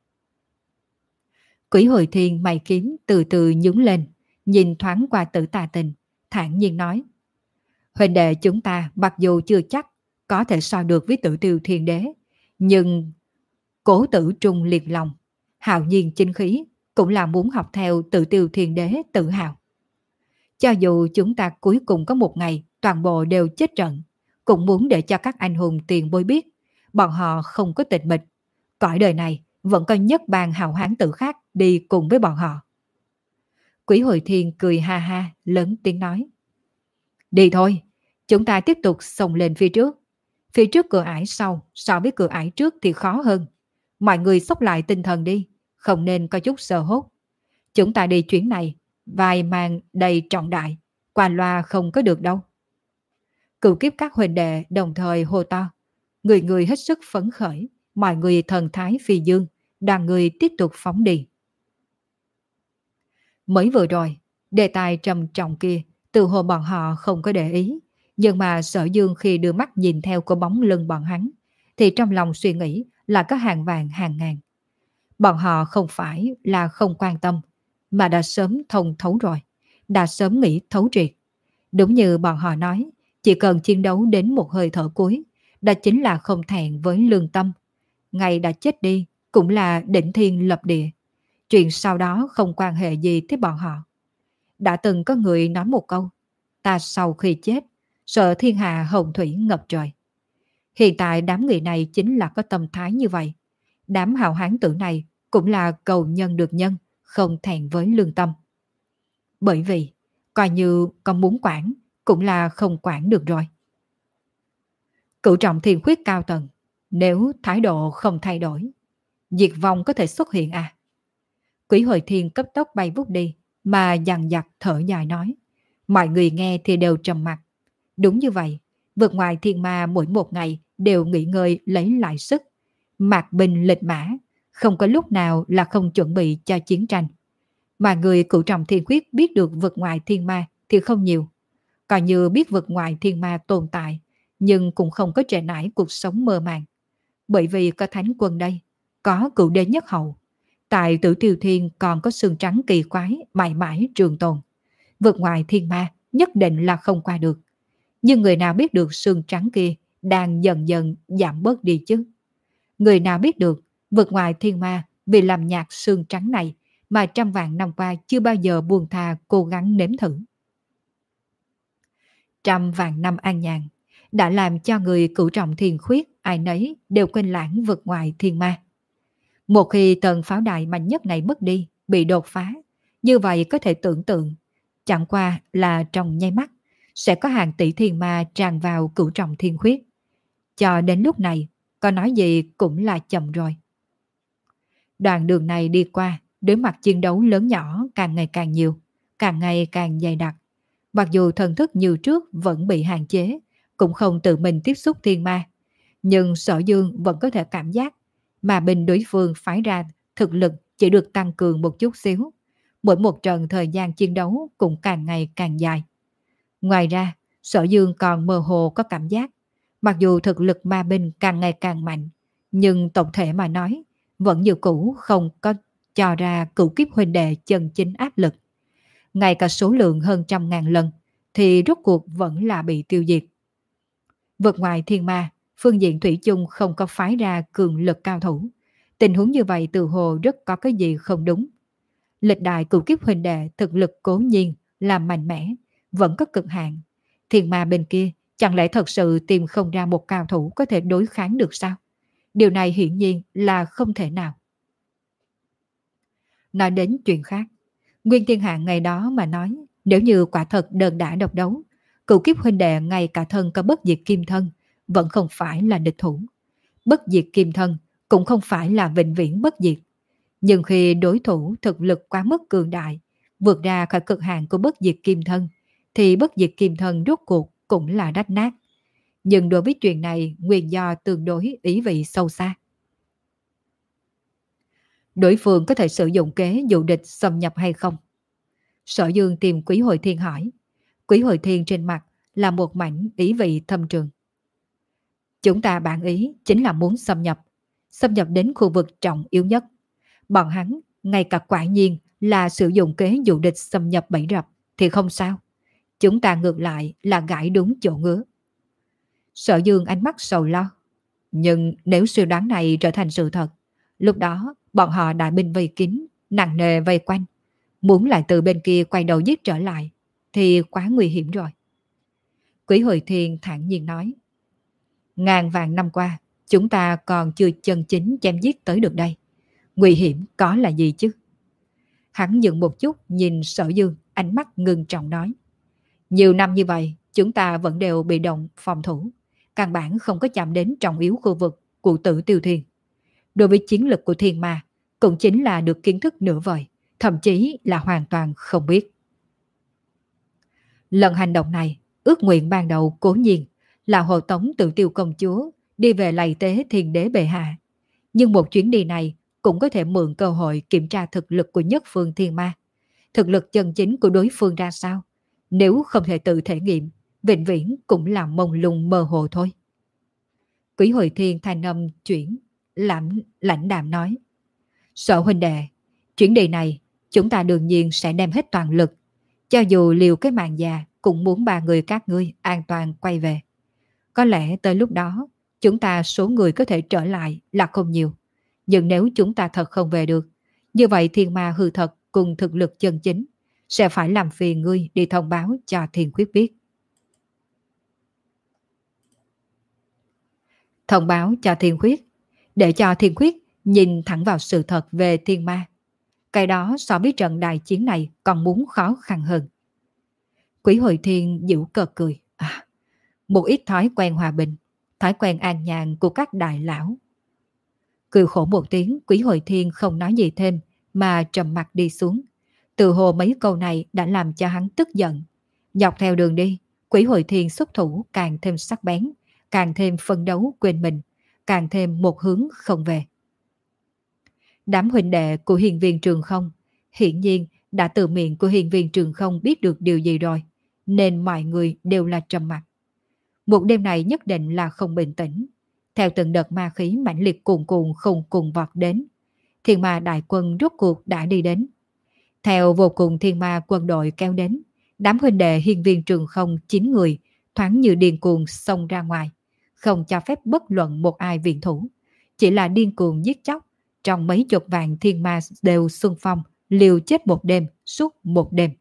Quỷ Hồi Thiên mày kiếm từ từ nhướng lên, nhìn thoáng qua Tử Tà Tình, thản nhiên nói. Huynh đệ chúng ta mặc dù chưa chắc có thể so được với Tử Tiêu Thiên Đế, nhưng cố tử trung liệt lòng, hào nhiên chính khí, cũng là muốn học theo Tử Tiêu Thiên Đế tự hào. Cho dù chúng ta cuối cùng có một ngày toàn bộ đều chết trận, cũng muốn để cho các anh hùng tiền bối biết, bọn họ không có tịch mịch. Cõi đời này vẫn có nhất bàn hào hán tử khác đi cùng với bọn họ. Quỷ Hồi Thiên cười ha ha, lớn tiếng nói. Đi thôi, chúng ta tiếp tục xông lên phía trước. Phía trước cửa ải sau, so với cửa ải trước thì khó hơn. Mọi người xốc lại tinh thần đi, không nên có chút sơ hốt. Chúng ta đi chuyến này, vài màn đầy trọng đại, qua loa không có được đâu. Cửu kiếp các huynh đệ đồng thời hô to. Người người hết sức phấn khởi, mọi người thần thái phi dương, đoàn người tiếp tục phóng đi. Mới vừa rồi, đề tài trầm trọng kia, từ hồ bọn họ không có để ý, nhưng mà Sở Dương khi đưa mắt nhìn theo cái bóng lưng bọn hắn, thì trong lòng suy nghĩ là có hàng vàng hàng ngàn. Bọn họ không phải là không quan tâm, mà đã sớm thông thấu rồi, đã sớm nghĩ thấu triệt. Đúng như bọn họ nói, chỉ cần chiến đấu đến một hơi thở cuối, đó chính là không thẹn với lương tâm. Ngày đã chết đi cũng là đỉnh thiên lập địa. Chuyện sau đó không quan hệ gì tới bọn họ. Đã từng có người nói một câu, ta sau khi chết, sợ thiên hạ hồng thủy ngập trời. Hiện tại đám người này chính là có tâm thái như vậy. Đám hào hán tử này cũng là cầu nhân được nhân, không thẹn với lương tâm. Bởi vì, coi như có muốn quản, cũng là không quản được rồi. Cửu trọng thiên khuyết cao tầng, nếu thái độ không thay đổi, diệt vong có thể xuất hiện à? Quỷ Hồi Thiên cấp tốc bay vút đi, mà dằn dặt thở dài nói. Mọi người nghe thì đều trầm mặc. Đúng như vậy, vượt ngoài thiên ma mỗi một ngày đều nghỉ ngơi lấy lại sức. Mạc binh lịch mã, không có lúc nào là không chuẩn bị cho chiến tranh. Mà người cửu trọng thiên khuyết biết được vượt ngoài thiên ma thì không nhiều. Coi như biết vượt ngoài thiên ma tồn tại, nhưng cũng không có trễ nải cuộc sống mơ màng. Bởi vì có thánh quân đây, có cửu đế nhất hậu. Tại Tử Tiêu Thiên còn có xương trắng kỳ quái mãi mãi trường tồn. Vượt ngoài thiên ma nhất định là không qua được. Nhưng người nào biết được xương trắng kia đang dần dần giảm bớt đi chứ? Người nào biết được vượt ngoài thiên ma vì làm nhạt xương trắng này mà trăm vạn năm qua chưa bao giờ buông tha cố gắng nếm thử. Trăm vạn năm an nhàn đã làm cho người cửu trọng thiên khuyết ai nấy đều quên lãng vượt ngoài thiên ma. Một khi tần pháo đài mạnh nhất này mất đi, bị đột phá, như vậy có thể tưởng tượng, chẳng qua là trong nháy mắt, sẽ có hàng tỷ thiên ma tràn vào cửu trọng thiên khuyết. Cho đến lúc này, có nói gì cũng là chậm rồi. Đoạn đường này đi qua, đối mặt chiến đấu lớn nhỏ càng ngày càng nhiều, càng ngày càng dày đặc. Mặc dù thần thức như trước vẫn bị hạn chế, cũng không tự mình tiếp xúc thiên ma, nhưng Sở Dương vẫn có thể cảm giác mà bên đối phương phái ra thực lực chỉ được tăng cường một chút xíu. Mỗi một trận thời gian chiến đấu cũng càng ngày càng dài. Ngoài ra, Sở Dương còn mơ hồ có cảm giác, mặc dù thực lực ma binh càng ngày càng mạnh, nhưng tổng thể mà nói, vẫn như cũ không có cho ra cửu kiếp huynh đệ chân chính áp lực. Ngay cả số lượng hơn 100.000 lần thì rốt cuộc vẫn là bị tiêu diệt. Vượt ngoài thiên ma, phương diện thủy chung không có phái ra cường lực cao thủ. Tình huống như vậy tự hồ rất có cái gì không đúng. Lịch đại cửu kiếp huynh đệ thực lực cố nhiên là mạnh mẽ, vẫn có cực hạn. Thiên ma bên kia chẳng lẽ thật sự tìm không ra một cao thủ có thể đối kháng được sao? Điều này hiển nhiên là không thể nào. Nói đến chuyện khác, Nguyên Thiên Hạ ngày đó mà nói, nếu như quả thật đơn đả độc đấu, cửu kiếp huynh đệ ngay cả thân có bất diệt kim thân, vẫn không phải là địch thủ. Bất diệt kim thân cũng không phải là vĩnh viễn bất diệt. Nhưng khi đối thủ thực lực quá mức cường đại, vượt ra khỏi cực hạn của bất diệt kim thân, thì bất diệt kim thân rốt cuộc cũng là rách nát. Nhưng đối với chuyện này, nguyên do tương đối ý vị sâu xa. Đối phương có thể sử dụng kế dụ địch xâm nhập hay không? Sở Dương tìm Quý Hội Thiên hỏi. Quý Hội Thiên trên mặt là một mảnh ý vị thâm trường. Chúng ta bản ý chính là muốn xâm nhập đến khu vực trọng yếu nhất. Bọn hắn ngay cả quả nhiên là sử dụng kế dụ địch xâm nhập bẫy rập thì không sao. Chúng ta ngược lại là gãi đúng chỗ ngứa. Sở Dương ánh mắt sầu lo. Nhưng nếu suy đoán này trở thành sự thật, lúc đó bọn họ đại binh vây kín, nặng nề vây quanh. Muốn lại từ bên kia quay đầu giết trở lại thì quá nguy hiểm rồi. Quý Hội Thiên thản nhiên nói. Ngàn vạn năm qua, chúng ta còn chưa chân chính chém giết tới được đây. Nguy hiểm có là gì chứ? Hắn dừng một chút nhìn Sở Dương, ánh mắt ngưng trọng nói. Nhiều năm như vậy, chúng ta vẫn đều bị động phòng thủ. Căn bản không có chạm đến trọng yếu khu vực của Tử Tiêu Thiên. Đối với chiến lực của thiên ma, cũng chính là được kiến thức nửa vời, thậm chí là hoàn toàn không biết. Lần hành động này, ước nguyện ban đầu cố nhiên là hộ tống Tử Tiêu công chúa đi về lạy tế thiên đế bệ hạ. Nhưng một chuyến đi này cũng có thể mượn cơ hội kiểm tra thực lực của nhất phương thiên ma. Thực lực chân chính của đối phương ra sao? Nếu không thể tự thể nghiệm, vĩnh viễn cũng là mông lung mơ hồ thôi. Quý Hội Thiên thanh âm chuyển, lãnh đạm nói. Sở huynh đệ, chuyến đi này chúng ta đương nhiên sẽ đem hết toàn lực. Cho dù liều cái mạng già cũng muốn ba người các ngươi an toàn quay về. Có lẽ tới lúc đó chúng ta số người có thể trở lại là không nhiều. Nhưng nếu chúng ta thật không về được, như vậy thiên ma hư thật cùng thực lực chân chính sẽ phải làm phiền ngươi đi thông báo cho Thiên Khuyết biết. Thông báo cho Thiên Khuyết, để cho Thiên Khuyết nhìn thẳng vào sự thật về thiên ma. Cái đó so với trận đại chiến này còn muốn khó khăn hơn. Quý Hội Thiên giễu cợt cười. Một ít thói quen hòa bình, thói quen an nhàn của các đại lão. Cười khổ một tiếng, Quý Hội Thiên không nói gì thêm mà trầm mặt đi xuống. Từ hồ mấy câu này đã làm cho hắn tức giận. Dọc theo đường đi, Quý Hội Thiên xuất thủ càng thêm sắc bén, càng thêm phân đấu quên mình, càng thêm một hướng không về. Đám huynh đệ của Hiền Viên Trường Không hiển nhiên đã từ miệng của Hiền Viên Trường Không biết được điều gì rồi, nên mọi người đều là trầm mặc. Một đêm này nhất định là không bình tĩnh. Theo từng đợt ma khí mãnh liệt cuồn cuộn không cùng vọt đến, thiên ma đại quân rốt cuộc đã đi đến. Theo vô cùng thiên ma quân đội kéo đến, đám huynh đệ Hiên Viên Trường Không 9 người thoáng như điên cuồng xông ra ngoài, không cho phép bất luận một ai viện thủ, chỉ là điên cuồng giết chóc. Trong mấy chục vạn thiên ma đều xung phong, liều chết một đêm, suốt một đêm.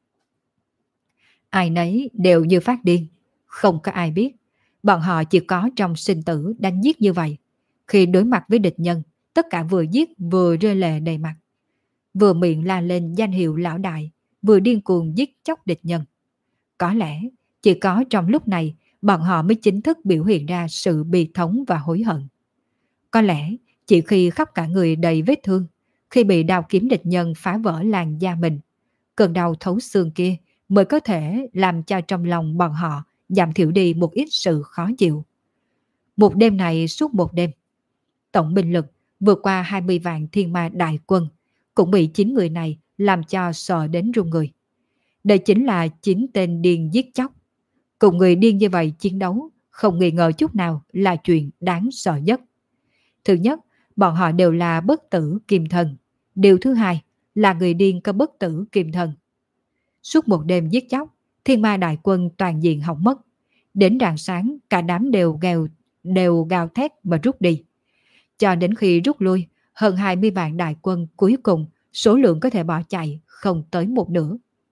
Ai nấy đều như phát điên, không có ai biết bọn họ chỉ có trong sinh tử đánh giết như vậy. Khi đối mặt với địch nhân, tất cả vừa giết vừa rơi lệ đầy mặt, vừa miệng la lên danh hiệu lão đại, vừa điên cuồng giết chóc địch nhân. Có lẽ chỉ có trong lúc này bọn họ mới chính thức biểu hiện ra sự bi thống và hối hận. Có lẽ chỉ khi khắp cả người đầy vết thương, khi bị đao kiếm địch nhân phá vỡ làn da mình, cơn đau thấu xương kia mới có thể làm cho trong lòng bọn họ giảm thiểu đi một ít sự khó chịu. Một đêm này suốt một đêm, tổng binh lực vượt qua 20 vạn thiên ma đại quân cũng bị 9 người này làm cho sợ đến run người. Đây chính là 9 tên điên giết chóc. Cùng người điên như vậy chiến đấu, không nghi ngờ chút nào là chuyện đáng sợ nhất. Thứ nhất, bọn họ đều là bất tử kim thân, Điều thứ hai là người điên có bất tử kim thân. Suốt một đêm giết chóc, thiên ma đại quân toàn diện hỏng mất. Đến rạng sáng, cả đám đều gào thét mà rút đi. Cho đến khi rút lui, hơn 20 vạn đại quân cuối cùng, số lượng có thể bỏ chạy không tới một nửa.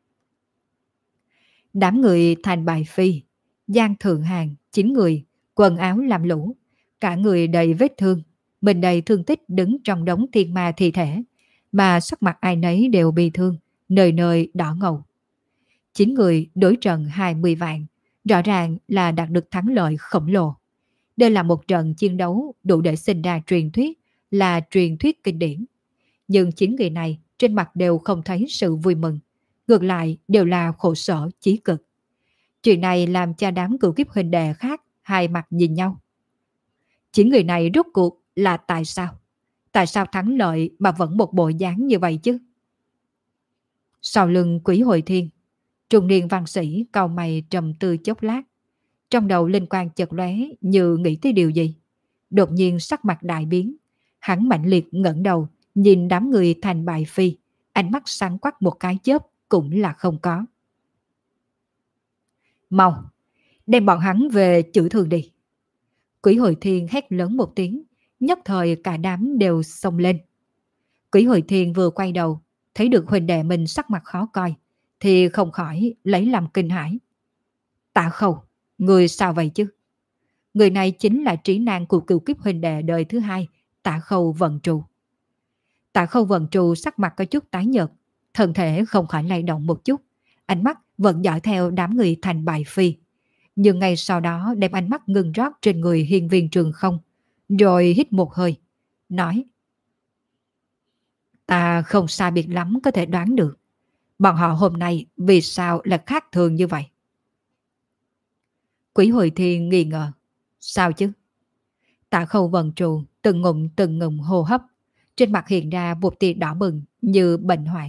Đám người thành bài phi, Giang Thượng Hàng, 9 người, quần áo làm lũ, cả người đầy vết thương, mình đầy thương tích đứng trong đống thiên ma thi thể, mà sắc mặt ai nấy đều bị thương, nơi nơi đỏ ngầu. 9 người đối trận 20 vạn, rõ ràng là đạt được thắng lợi khổng lồ. Đây là một trận chiến đấu đủ để sinh ra truyền thuyết, là truyền thuyết kinh điển. Nhưng 9 người này trên mặt đều không thấy sự vui mừng, ngược lại đều là khổ sở chí cực. Chuyện này làm cho đám cửu kiếp huynh đệ khác hai mặt nhìn nhau. 9 người này rốt cuộc là tại sao? Tại sao thắng lợi mà vẫn một bộ dáng như vậy chứ? Sau lưng Quỷ Hội Thiên, trung niên văn sĩ cau mày trầm tư chốc lát. Trong đầu linh quang chợt lóe như nghĩ tới điều gì. Đột nhiên sắc mặt đại biến. Hắn mạnh liệt ngẩng đầu, nhìn đám người thành bại phi. Ánh mắt sáng quắc một cái chớp cũng là không có. Mau, đem bọn hắn về chữa thương đi. Quỷ Hội Thiên hét lớn một tiếng. Nhất thời cả đám đều xông lên. Quỷ Hội Thiên vừa quay đầu, thấy được huynh đệ mình sắc mặt khó coi, thì không khỏi lấy làm kinh hãi. Tạ Khâu, người sao vậy chứ? Người này chính là trí nan của cựu kiếp huynh đệ đời thứ hai, Tạ Khâu Vận Trù. Tạ Khâu Vận Trù sắc mặt có chút tái nhợt, thân thể không khỏi lay động một chút, ánh mắt vẫn dõi theo đám người thành bại phi. Nhưng ngay sau đó đem ánh mắt ngưng rót trên người Hiên Viên Trường Không, rồi hít một hơi, nói: Ta không sai biệt lắm có thể đoán được bọn họ hôm nay vì sao là khác thường như vậy. Quỷ Hội Thiên nghi ngờ. Sao chứ? Tạ Khâu Vận Trù từng ngụm hô hấp, trên mặt hiện ra một tia đỏ bừng như bệnh hoạn.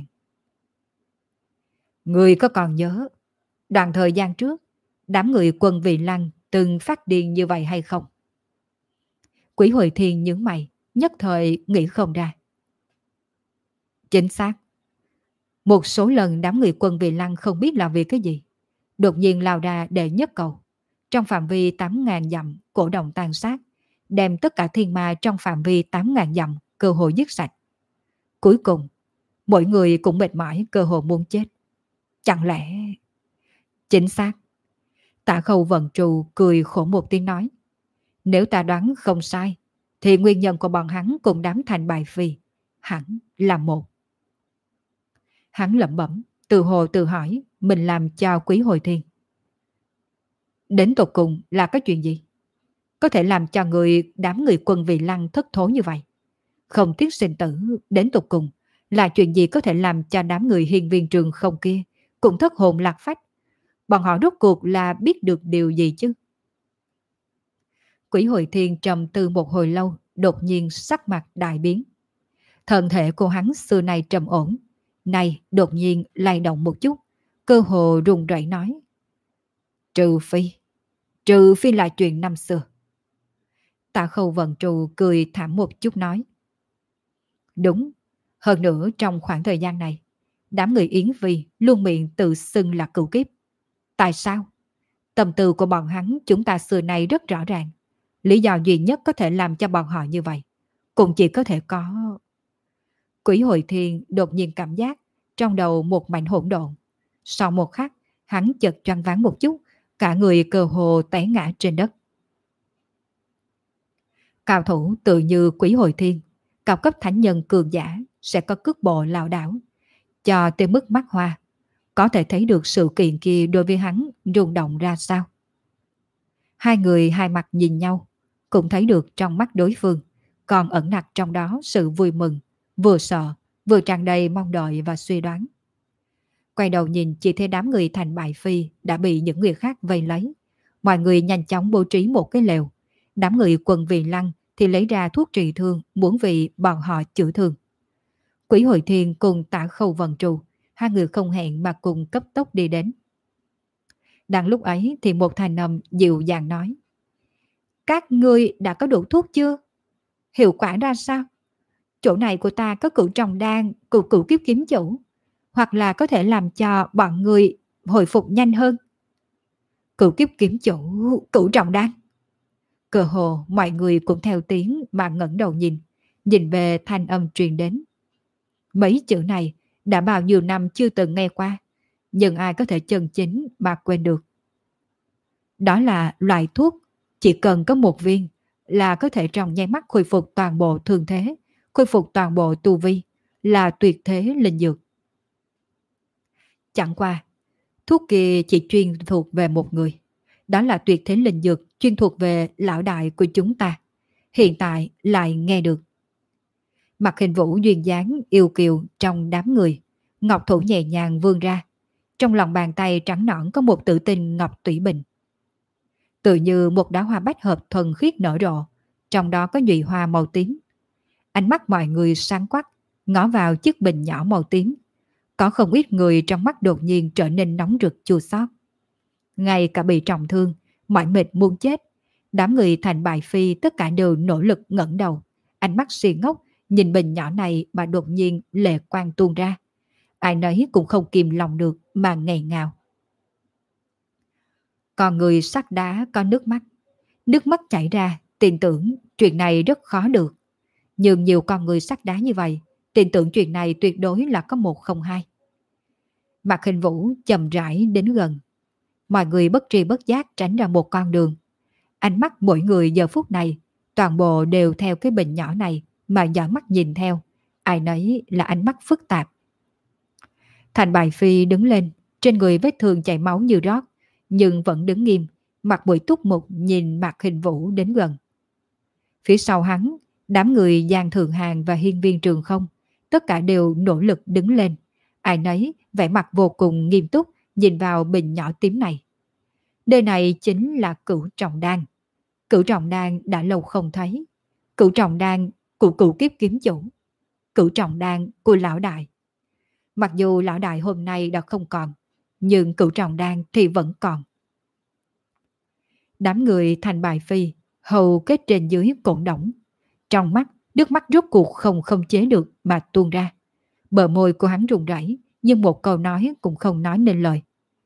Người có còn nhớ đoạn thời gian trước đám người quân Vị Lăng từng phát điên như vậy hay không? Quỷ Hội Thiên nhướng mày, nhất thời nghĩ không ra. Chính xác. Một số lần đám người quân Vị Lăng không biết làm việc cái gì, đột nhiên lao ra để nhất cầu. Trong phạm vi 8.000 dặm cổ động tàn sát, đem tất cả thiên ma trong phạm vi 8.000 dặm cơ hội giết sạch. Cuối cùng, mỗi người cũng mệt mỏi cơ hội muốn chết. Chẳng lẽ... Chính xác. Tạ Khâu Vận Trù cười khổ một tiếng nói. Nếu ta đoán không sai, thì nguyên nhân của bọn hắn cùng đám thành bài phi hẳn là một. Hắn lẩm bẩm, từ hồ tự hỏi mình làm cho Quý Hội Thiên. Đến tột cùng là có chuyện gì? Có thể làm cho đám người quân Vị Lăng thất thố như vậy? Không tiếc sinh tử, đến tột cùng là chuyện gì có thể làm cho đám người Hiên Viên Trường Không kia cũng thất hồn lạc phách? Bọn họ rốt cuộc là biết được điều gì chứ? Quỷ Hội Thiên trầm tư một hồi lâu, đột nhiên sắc mặt đại biến. Thân thể của hắn xưa nay trầm ổn, nay đột nhiên lay động một chút, cơ hồ run rẩy nói: Trừ phi là chuyện năm xưa. Tạ Khâu Vận Trù cười thảm một chút nói: Đúng, hơn nữa trong khoảng thời gian này, đám người Yến Vi luôn miệng tự xưng là cửu kiếp. Tại sao? Tâm tư của bọn hắn chúng ta xưa nay rất rõ ràng. Lý do duy nhất có thể làm cho bọn họ như vậy cũng chỉ có thể có... Quỷ Hội Thiên đột nhiên cảm giác trong đầu một mảnh hỗn độn. Sau một khắc, hắn chợt choáng váng một chút, cả người cơ hồ té ngã trên đất. Cao thủ tự như Quỷ Hội Thiên, cao cấp thánh nhân cường giả sẽ có cước bộ lảo đảo, cho tới mức mắt hoa. Có thể thấy được sự kiện kia đối với hắn rung động ra sao. Hai người hai mặt nhìn nhau, cũng thấy được trong mắt đối phương còn ẩn nặc trong đó sự vui mừng, vừa sợ, vừa tràn đầy mong đợi và suy đoán. Quay đầu nhìn chỉ thấy đám người thành bại phi đã bị những người khác vây lấy. Mọi người nhanh chóng bố trí một cái lều. Đám người quần Vị Lăng thì lấy ra thuốc trị thương muốn vì bọn họ chữa thương. Quỷ Hội Thiên cùng Tạ Khâu Vận Trù, hai người không hẹn mà cùng cấp tốc đi đến. Đang lúc ấy thì một thanh âm dịu dàng nói: Các ngươi đã có đủ thuốc chưa? Hiệu quả ra sao? chỗ này của ta có cửu tròng đan, cửu cửu kiếp kiếm chủ, hoặc là có thể làm cho bọn người hồi phục nhanh hơn. Cửu kiếp kiếm chủ, cửu tròng đan. Cơ hồ mọi người cũng theo tiếng mà ngẩng đầu nhìn về thanh âm truyền đến. Mấy chữ này đã bao nhiêu năm chưa từng nghe qua, nhưng ai có thể chân chính mà quên được. Đó là loại thuốc chỉ cần có một viên là có thể trong nháy mắt khôi phục toàn bộ thương thế, khôi phục toàn bộ tu vi, là tuyệt thế linh dược. Chẳng qua, thuốc kia chỉ chuyên thuộc về một người. Đó là tuyệt thế linh dược chuyên thuộc về lão đại của chúng ta. Hiện tại lại nghe được. Mặt Hình Vũ duyên dáng yêu kiều trong đám người, ngọc thủ nhẹ nhàng vươn ra. Trong lòng bàn tay trắng nõn có một tự tinh ngọc tủy bình. Tự như một đóa hoa bách hợp thuần khiết nở rộ, trong đó có nhụy hoa màu tím. Ánh mắt mọi người sáng quắc, ngó vào chiếc bình nhỏ màu tím. Có không ít người trong mắt đột nhiên trở nên nóng rực chua xót. Ngay cả bị trọng thương, mỏi mệt muốn chết, đám người Thành Bài Phi tất cả đều nỗ lực ngẩng đầu, ánh mắt si ngốc nhìn bình nhỏ này mà đột nhiên lệ quang tuôn ra. Ai nấy cũng không kìm lòng được mà nghẹn ngào. Còn người sắt đá có nước mắt chảy ra, tin tưởng chuyện này rất khó được. Nhưng nhiều con người sắt đá như vậy, tin tưởng chuyện này tuyệt đối là có một không hai. Mạc Hình Vũ chậm rãi đến gần. Mọi người bất tri bất giác tránh ra một con đường. Ánh mắt mỗi người giờ phút này, toàn bộ đều theo cái bình nhỏ này mà dõi mắt nhìn theo. Ai nấy là ánh mắt phức tạp. Thành Bài Phi đứng lên, trên người vết thương chảy máu như rót, nhưng vẫn đứng nghiêm, mặt mũi túc mục nhìn Mạc Hình Vũ đến gần. Phía sau hắn, đám người Giang Thượng Hàng và Hiên Viên Trường Không, tất cả đều nỗ lực đứng lên. Ai nấy vẻ mặt vô cùng nghiêm túc nhìn vào bình nhỏ tím này. Nơi này chính là Cửu Trọng Đan. Cửu Trọng Đan đã lâu không thấy. Cửu Trọng Đan của cửu kiếp kiếm chủ. Cửu Trọng Đan của lão đại. Mặc dù lão đại hôm nay đã không còn, nhưng Cửu Trọng Đan thì vẫn còn. Đám người Thành Bài Phi hầu kết trên dưới cột đổng. Trong mắt, nước mắt rốt cuộc không chế được mà tuôn ra. Bờ môi của hắn run rẩy, nhưng một câu nói cũng không nói nên lời.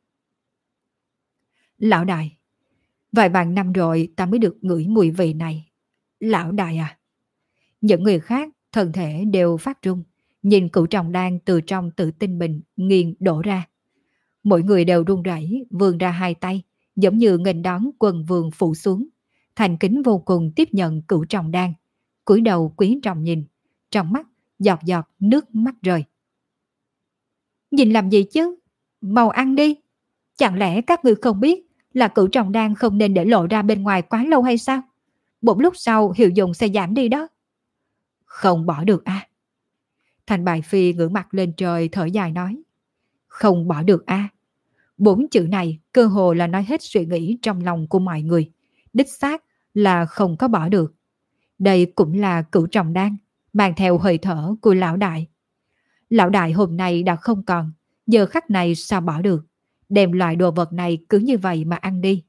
Lão đại, vài vạn năm rồi ta mới được ngửi mùi vị này. Lão đại à? Những người khác thân thể đều phát run, nhìn Cửu Trọng Đan từ trong tự tinh bình nghiêng đổ ra. Mỗi người đều run rẩy vươn ra hai tay, giống như nghênh đón quần vương phủ xuống. Thành kính vô cùng tiếp nhận Cửu Trọng Đan, cúi đầu quý trọng nhìn, trong mắt giọt giọt nước mắt rơi. Nhìn làm gì chứ? Mau ăn đi. Chẳng lẽ các ngươi không biết là Cửu Trọng Đan không nên để lộ ra bên ngoài quá lâu hay sao? Một lúc sau hiệu dụng sẽ giảm đi đó. Không bỏ được à? Thành Bài Phi ngửa mặt lên trời thở dài nói. Không bỏ được à? 4 chữ này cơ hồ là nói hết suy nghĩ trong lòng của mọi người. Đích xác là không có bỏ được. Đây cũng là Cửu Trọng Đan, mang theo hơi thở của lão đại. Lão đại hôm nay đã không còn, giờ khắc này sao bỏ được? Đem loại đồ vật này cứ như vậy mà ăn đi.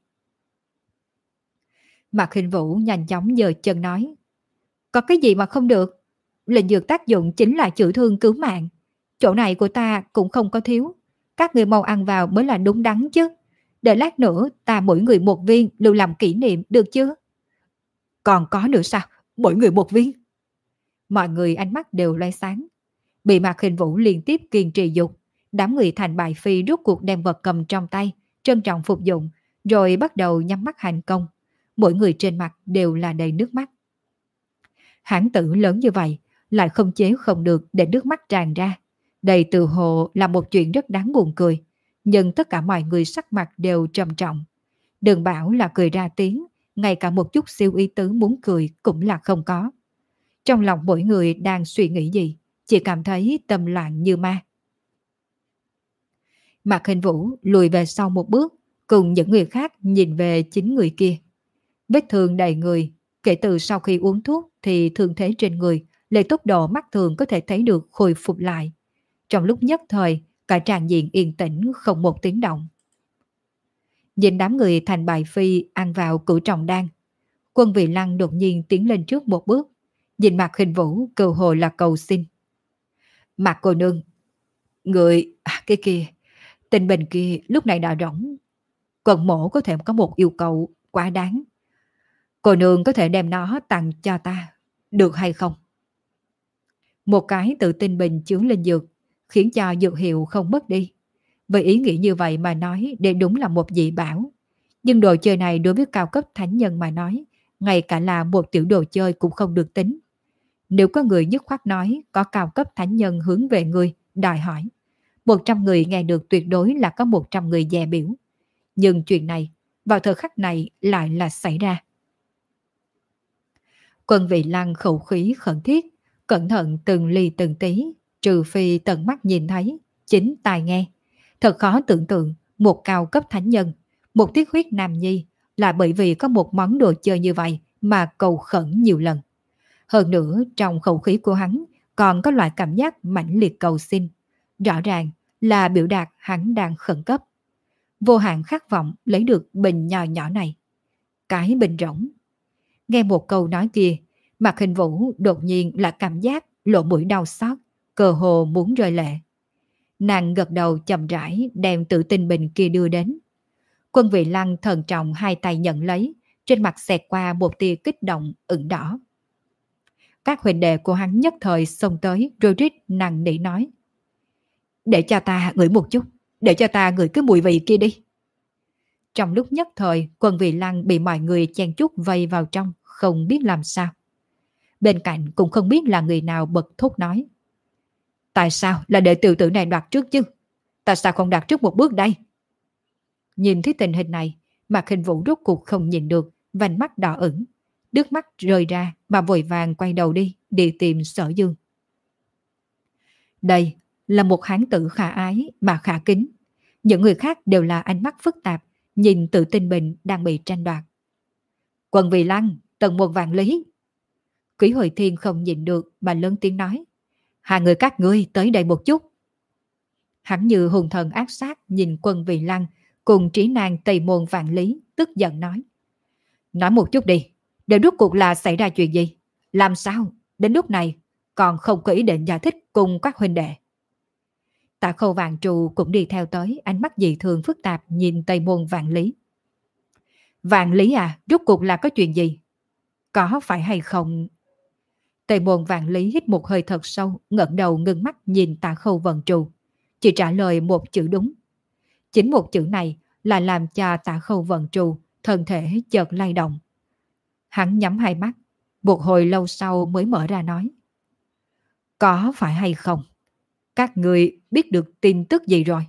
Mạc Hình Vũ nhanh chóng giơ chân nói. Có cái gì mà không được? Linh dược tác dụng chính là chữa thương cứu mạng. Chỗ này của ta cũng không có thiếu. Các người mau ăn vào mới là đúng đắn chứ. Đợi lát nữa ta mỗi người một viên lưu làm kỷ niệm được chứ? Còn có nữa sao? Mỗi người một viên. Mọi người ánh mắt đều loe sáng. Bị Mạc Hình Vũ liên tiếp kiên trì dục. Đám người Thành Bài Phi rút cuộc đem vật cầm trong tay, trân trọng phục dụng, rồi bắt đầu nhắm mắt hành công. Mỗi người trên mặt đều là đầy nước mắt. Hãn tử lớn như vậy, lại không chế không được để nước mắt tràn ra. Đây từ hồ là một chuyện rất đáng buồn cười, nhưng tất cả mọi người sắc mặt đều trầm trọng. Đừng bảo là cười ra tiếng, ngay cả một chút siêu ý tứ muốn cười cũng là không có. Trong lòng mỗi người đang suy nghĩ gì, chỉ cảm thấy tâm loạn như ma. Mạc Hình Vũ lùi về sau một bước, cùng những người khác nhìn về chính người kia. Vết thương đầy người, kể từ sau khi uống thuốc thì thương thế trên người, lấy tốc độ mắt thường có thể thấy được hồi phục lại. Trong lúc nhất thời, cả tràng diện yên tĩnh không một tiếng động. Nhìn đám người Thành Bài Phi ăn vào Cửu Trọng Đan, Quân Vị Lăng đột nhiên tiến lên trước một bước, nhìn Mạc Khinh Vũ cơ hồ là cầu xin. Mạc cô nương, người, cái kia, tình bình kia lúc này đã rỗng. Quận mổ có thể có một yêu cầu quá đáng. Cô nương có thể đem nó tặng cho ta, được hay không? Một cái tự tin bình chướng lên dược, khiến cho dược hiệu không mất đi. Với ý nghĩ như vậy mà nói, đây đúng là một dị bảo. Nhưng đồ chơi này đối với cao cấp thánh nhân mà nói, ngay cả là một tiểu đồ chơi cũng không được tính. Nếu có người dứt khoát nói có cao cấp thánh nhân hướng về người, đòi hỏi. 100 người nghe được tuyệt đối là có 100 người dè biểu. Nhưng chuyện này, vào thời khắc này lại là xảy ra. Quân Vị Lăng khẩu khí khẩn thiết, cẩn thận từng ly từng tí, trừ phi tận mắt nhìn thấy, chính tai nghe. Thật khó tưởng tượng một cao cấp thánh nhân, một thiết huyết nam nhi là bởi vì có một món đồ chơi như vậy mà cầu khẩn nhiều lần. Hơn nữa trong khẩu khí của hắn còn có loại cảm giác mãnh liệt cầu xin. Rõ ràng là biểu đạt hắn đang khẩn cấp. Vô hạn khát vọng lấy được bình nhỏ nhỏ này. Cái bình rỗng. Nghe một câu nói kia, Mạc Hình Vũ đột nhiên là cảm giác lỗ mũi đau xót, cơ hồ muốn rơi lệ. Nàng gật đầu chậm rãi đem tự tin bình kia đưa đến. Quân Vị Lăng thần trọng hai tay nhận lấy, trên mặt xẹt qua một tia kích động ửng đỏ. Các huynh đệ của hắn nhất thời xông tới rồi rít nằng nỉ nói. Để cho ta ngửi một chút, để cho ta ngửi cái mùi vị kia đi. Trong lúc nhất thời, Quân Vị Lăng bị mọi người chen chúc vây vào trong, không biết làm sao. Bên cạnh cũng không biết là người nào bật thốt nói. Tại sao là để tiểu tử này đoạt trước chứ? Tại sao không đoạt trước một bước đây? Nhìn thấy tình hình này, Mạc Hình Vũ rốt cuộc không nhìn được, vành mắt đỏ ửng, nước mắt rơi ra mà vội vàng quay đầu đi tìm Sở Dương. Đây là một hán tử khả ái mà khả kính. Những người khác đều là ánh mắt phức tạp, nhìn tự tin bình đang bị tranh đoạt. Quân Vị Lăng, tầng một vạn lý. Quý Hồi Thiên không nhìn được mà lớn tiếng nói. Hai người các ngươi tới đây một chút. Hắn như hùng thần ác sát nhìn Quân Vị Lăng cùng trí nàng Tây Môn Vạn Lý, tức giận nói. Nói một chút đi, đều rốt cuộc là xảy ra chuyện gì? Làm sao? Đến lúc này còn không có ý định giải thích cùng các huynh đệ. Tạ Khâu Vạn Trù cũng đi theo tới, ánh mắt dị thường phức tạp nhìn Tây Môn Vạn Lý. Vạn Lý à, rốt cuộc là có chuyện gì? Có phải hay không? Tây Môn Vạn Lý hít một hơi thật sâu, ngẩng đầu ngưng mắt nhìn Tạ Khâu Vạn Trù, chỉ trả lời một chữ đúng. Chính một chữ này là làm cho Tạ Khâu Vạn Trù thân thể chợt lay động. Hắn nhắm hai mắt, một hồi lâu sau mới mở ra nói. Có phải hay không? Các người biết được tin tức gì rồi?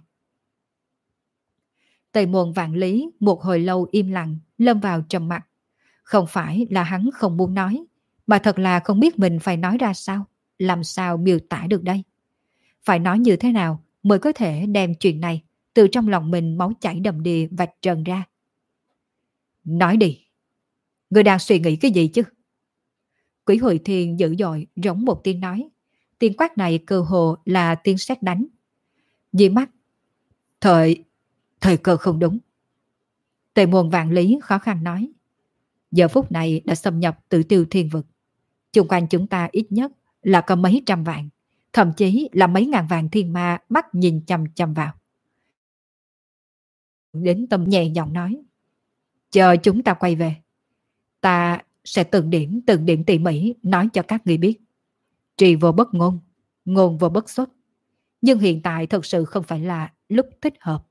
Tây Môn Vạn Lý một hồi lâu im lặng, lâm vào trầm mặc. Không phải là hắn không muốn nói, mà thật là không biết mình phải nói ra sao, làm sao miêu tả được đây. Phải nói như thế nào mới có thể đem chuyện này từ trong lòng mình máu chảy đầm đìa vạch trần ra. Nói đi, người đang suy nghĩ cái gì chứ? Quý Hồi Thiên dữ dội rống một tiếng nói. Tiếng quát này cơ hồ là tiếng sét đánh. Dưới mắt, thời cơ không đúng. Tề Môn Vạn Lý khó khăn nói. Giờ phút này đã xâm nhập Tử Tiêu Thiên Vực. Xung quanh chúng ta ít nhất là có mấy trăm vạn, thậm chí là mấy ngàn vạn thiên ma mắt nhìn chằm chằm vào. Đến tâm nhẹ giọng nói. Chờ chúng ta quay về, ta sẽ từng điểm tỉ mỉ nói cho các người biết. Trì vô bất ngôn, ngôn vô bất xuất. Nhưng hiện tại thật sự không phải là lúc thích hợp.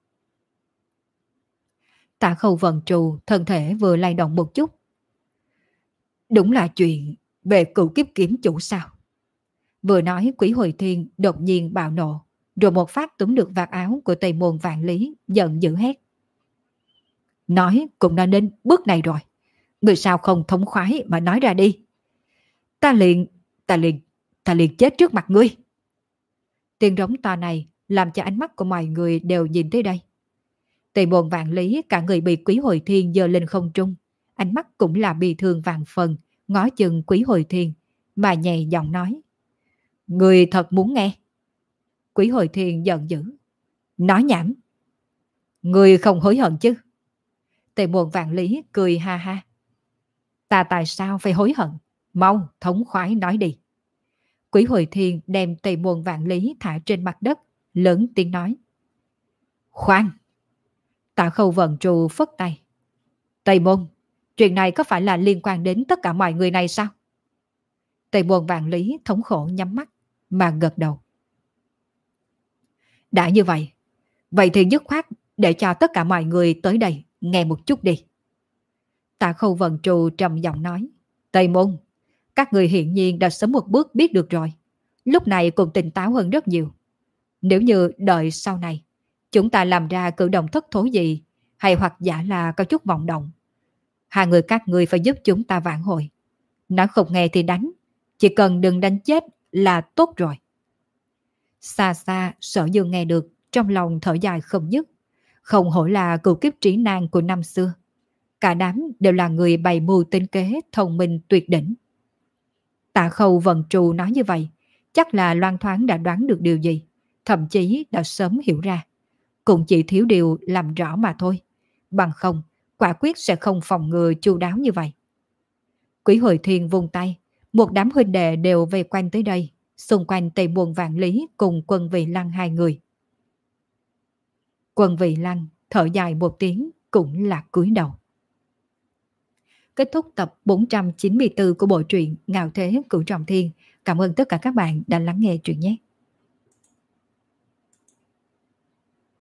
Tạ Khâu Vân Trù thân thể vừa lay động một chút. Đúng là chuyện về cựu kiếp kiếm chủ sao? Vừa nói Quý Hồi Thiên đột nhiên bạo nộ, rồi một phát túm được vạt áo của Tây Môn Vạn Lý, giận dữ hét. Nói cũng đã đến bước này rồi, người sao không thống khoái mà nói ra đi. Ta liền, ta liền chết trước mặt ngươi. Tiếng rống to này làm cho ánh mắt của mọi người đều nhìn tới đây. Tây Môn Vạn Lý cả người bị Quý Hồi Thiên giơ lên không trung, ánh mắt cũng là bị thương vạn phần, ngó chừng Quý Hồi Thiên, mà nhẹ giọng nói. Người thật muốn nghe. Quý Hồi Thiên giận dữ. Nói nhảm. Người không hối hận chứ? Tề Môn Vạn Lý cười ha ha. Ta tại sao phải hối hận? Mau, thống khoái nói đi. Quý Hồi Thiên đem Tây Môn Vạn Lý thả trên mặt đất, lớn tiếng nói. Khoan! Tạ Khâu Vận Tru phất tay. Tây Môn, chuyện này có phải là liên quan đến tất cả mọi người này sao? Tây Môn Vạn Lý thống khổ nhắm mắt, mà gật đầu. Đã như vậy, vậy thì dứt khoát để cho tất cả mọi người tới đây nghe một chút đi. Tạ Khâu Vận Tru trầm giọng nói. Tây Môn, các người hiển nhiên đã sớm một bước biết được rồi. Lúc này cũng tỉnh táo hơn rất nhiều. Nếu như đợi sau này, chúng ta làm ra cử động thất thố gì, hay hoặc giả là có chút vọng động, hai người các người phải giúp chúng ta vãn hồi. Nó không nghe thì đánh, chỉ cần đừng đánh chết là tốt rồi. Xa xa Sở Dương nghe được, trong lòng thở dài không dứt. Không hổ là cựu kiếp trí nan của năm xưa. Cả đám đều là người bày mưu tính kế thông minh tuyệt đỉnh. Tạ Khâu Vận Tru nói như vậy, chắc là loan thoáng đã đoán được điều gì, thậm chí đã sớm hiểu ra. Cũng chỉ thiếu điều làm rõ mà thôi. Bằng không, quả quyết sẽ không phòng ngừa chu đáo như vậy. Quý Hồi Thiên vung tay, một đám huynh đệ đều vây quanh tới đây, xung quanh Tây Môn Vạn Lý cùng Quân Vị Lăng hai người. Quân Vị Lăng thở dài một tiếng, cũng là cúi đầu. Kết thúc tập 494 của bộ truyện Ngạo Thế Cửu Trọng Thiên. Cảm ơn tất cả các bạn đã lắng nghe truyện nhé.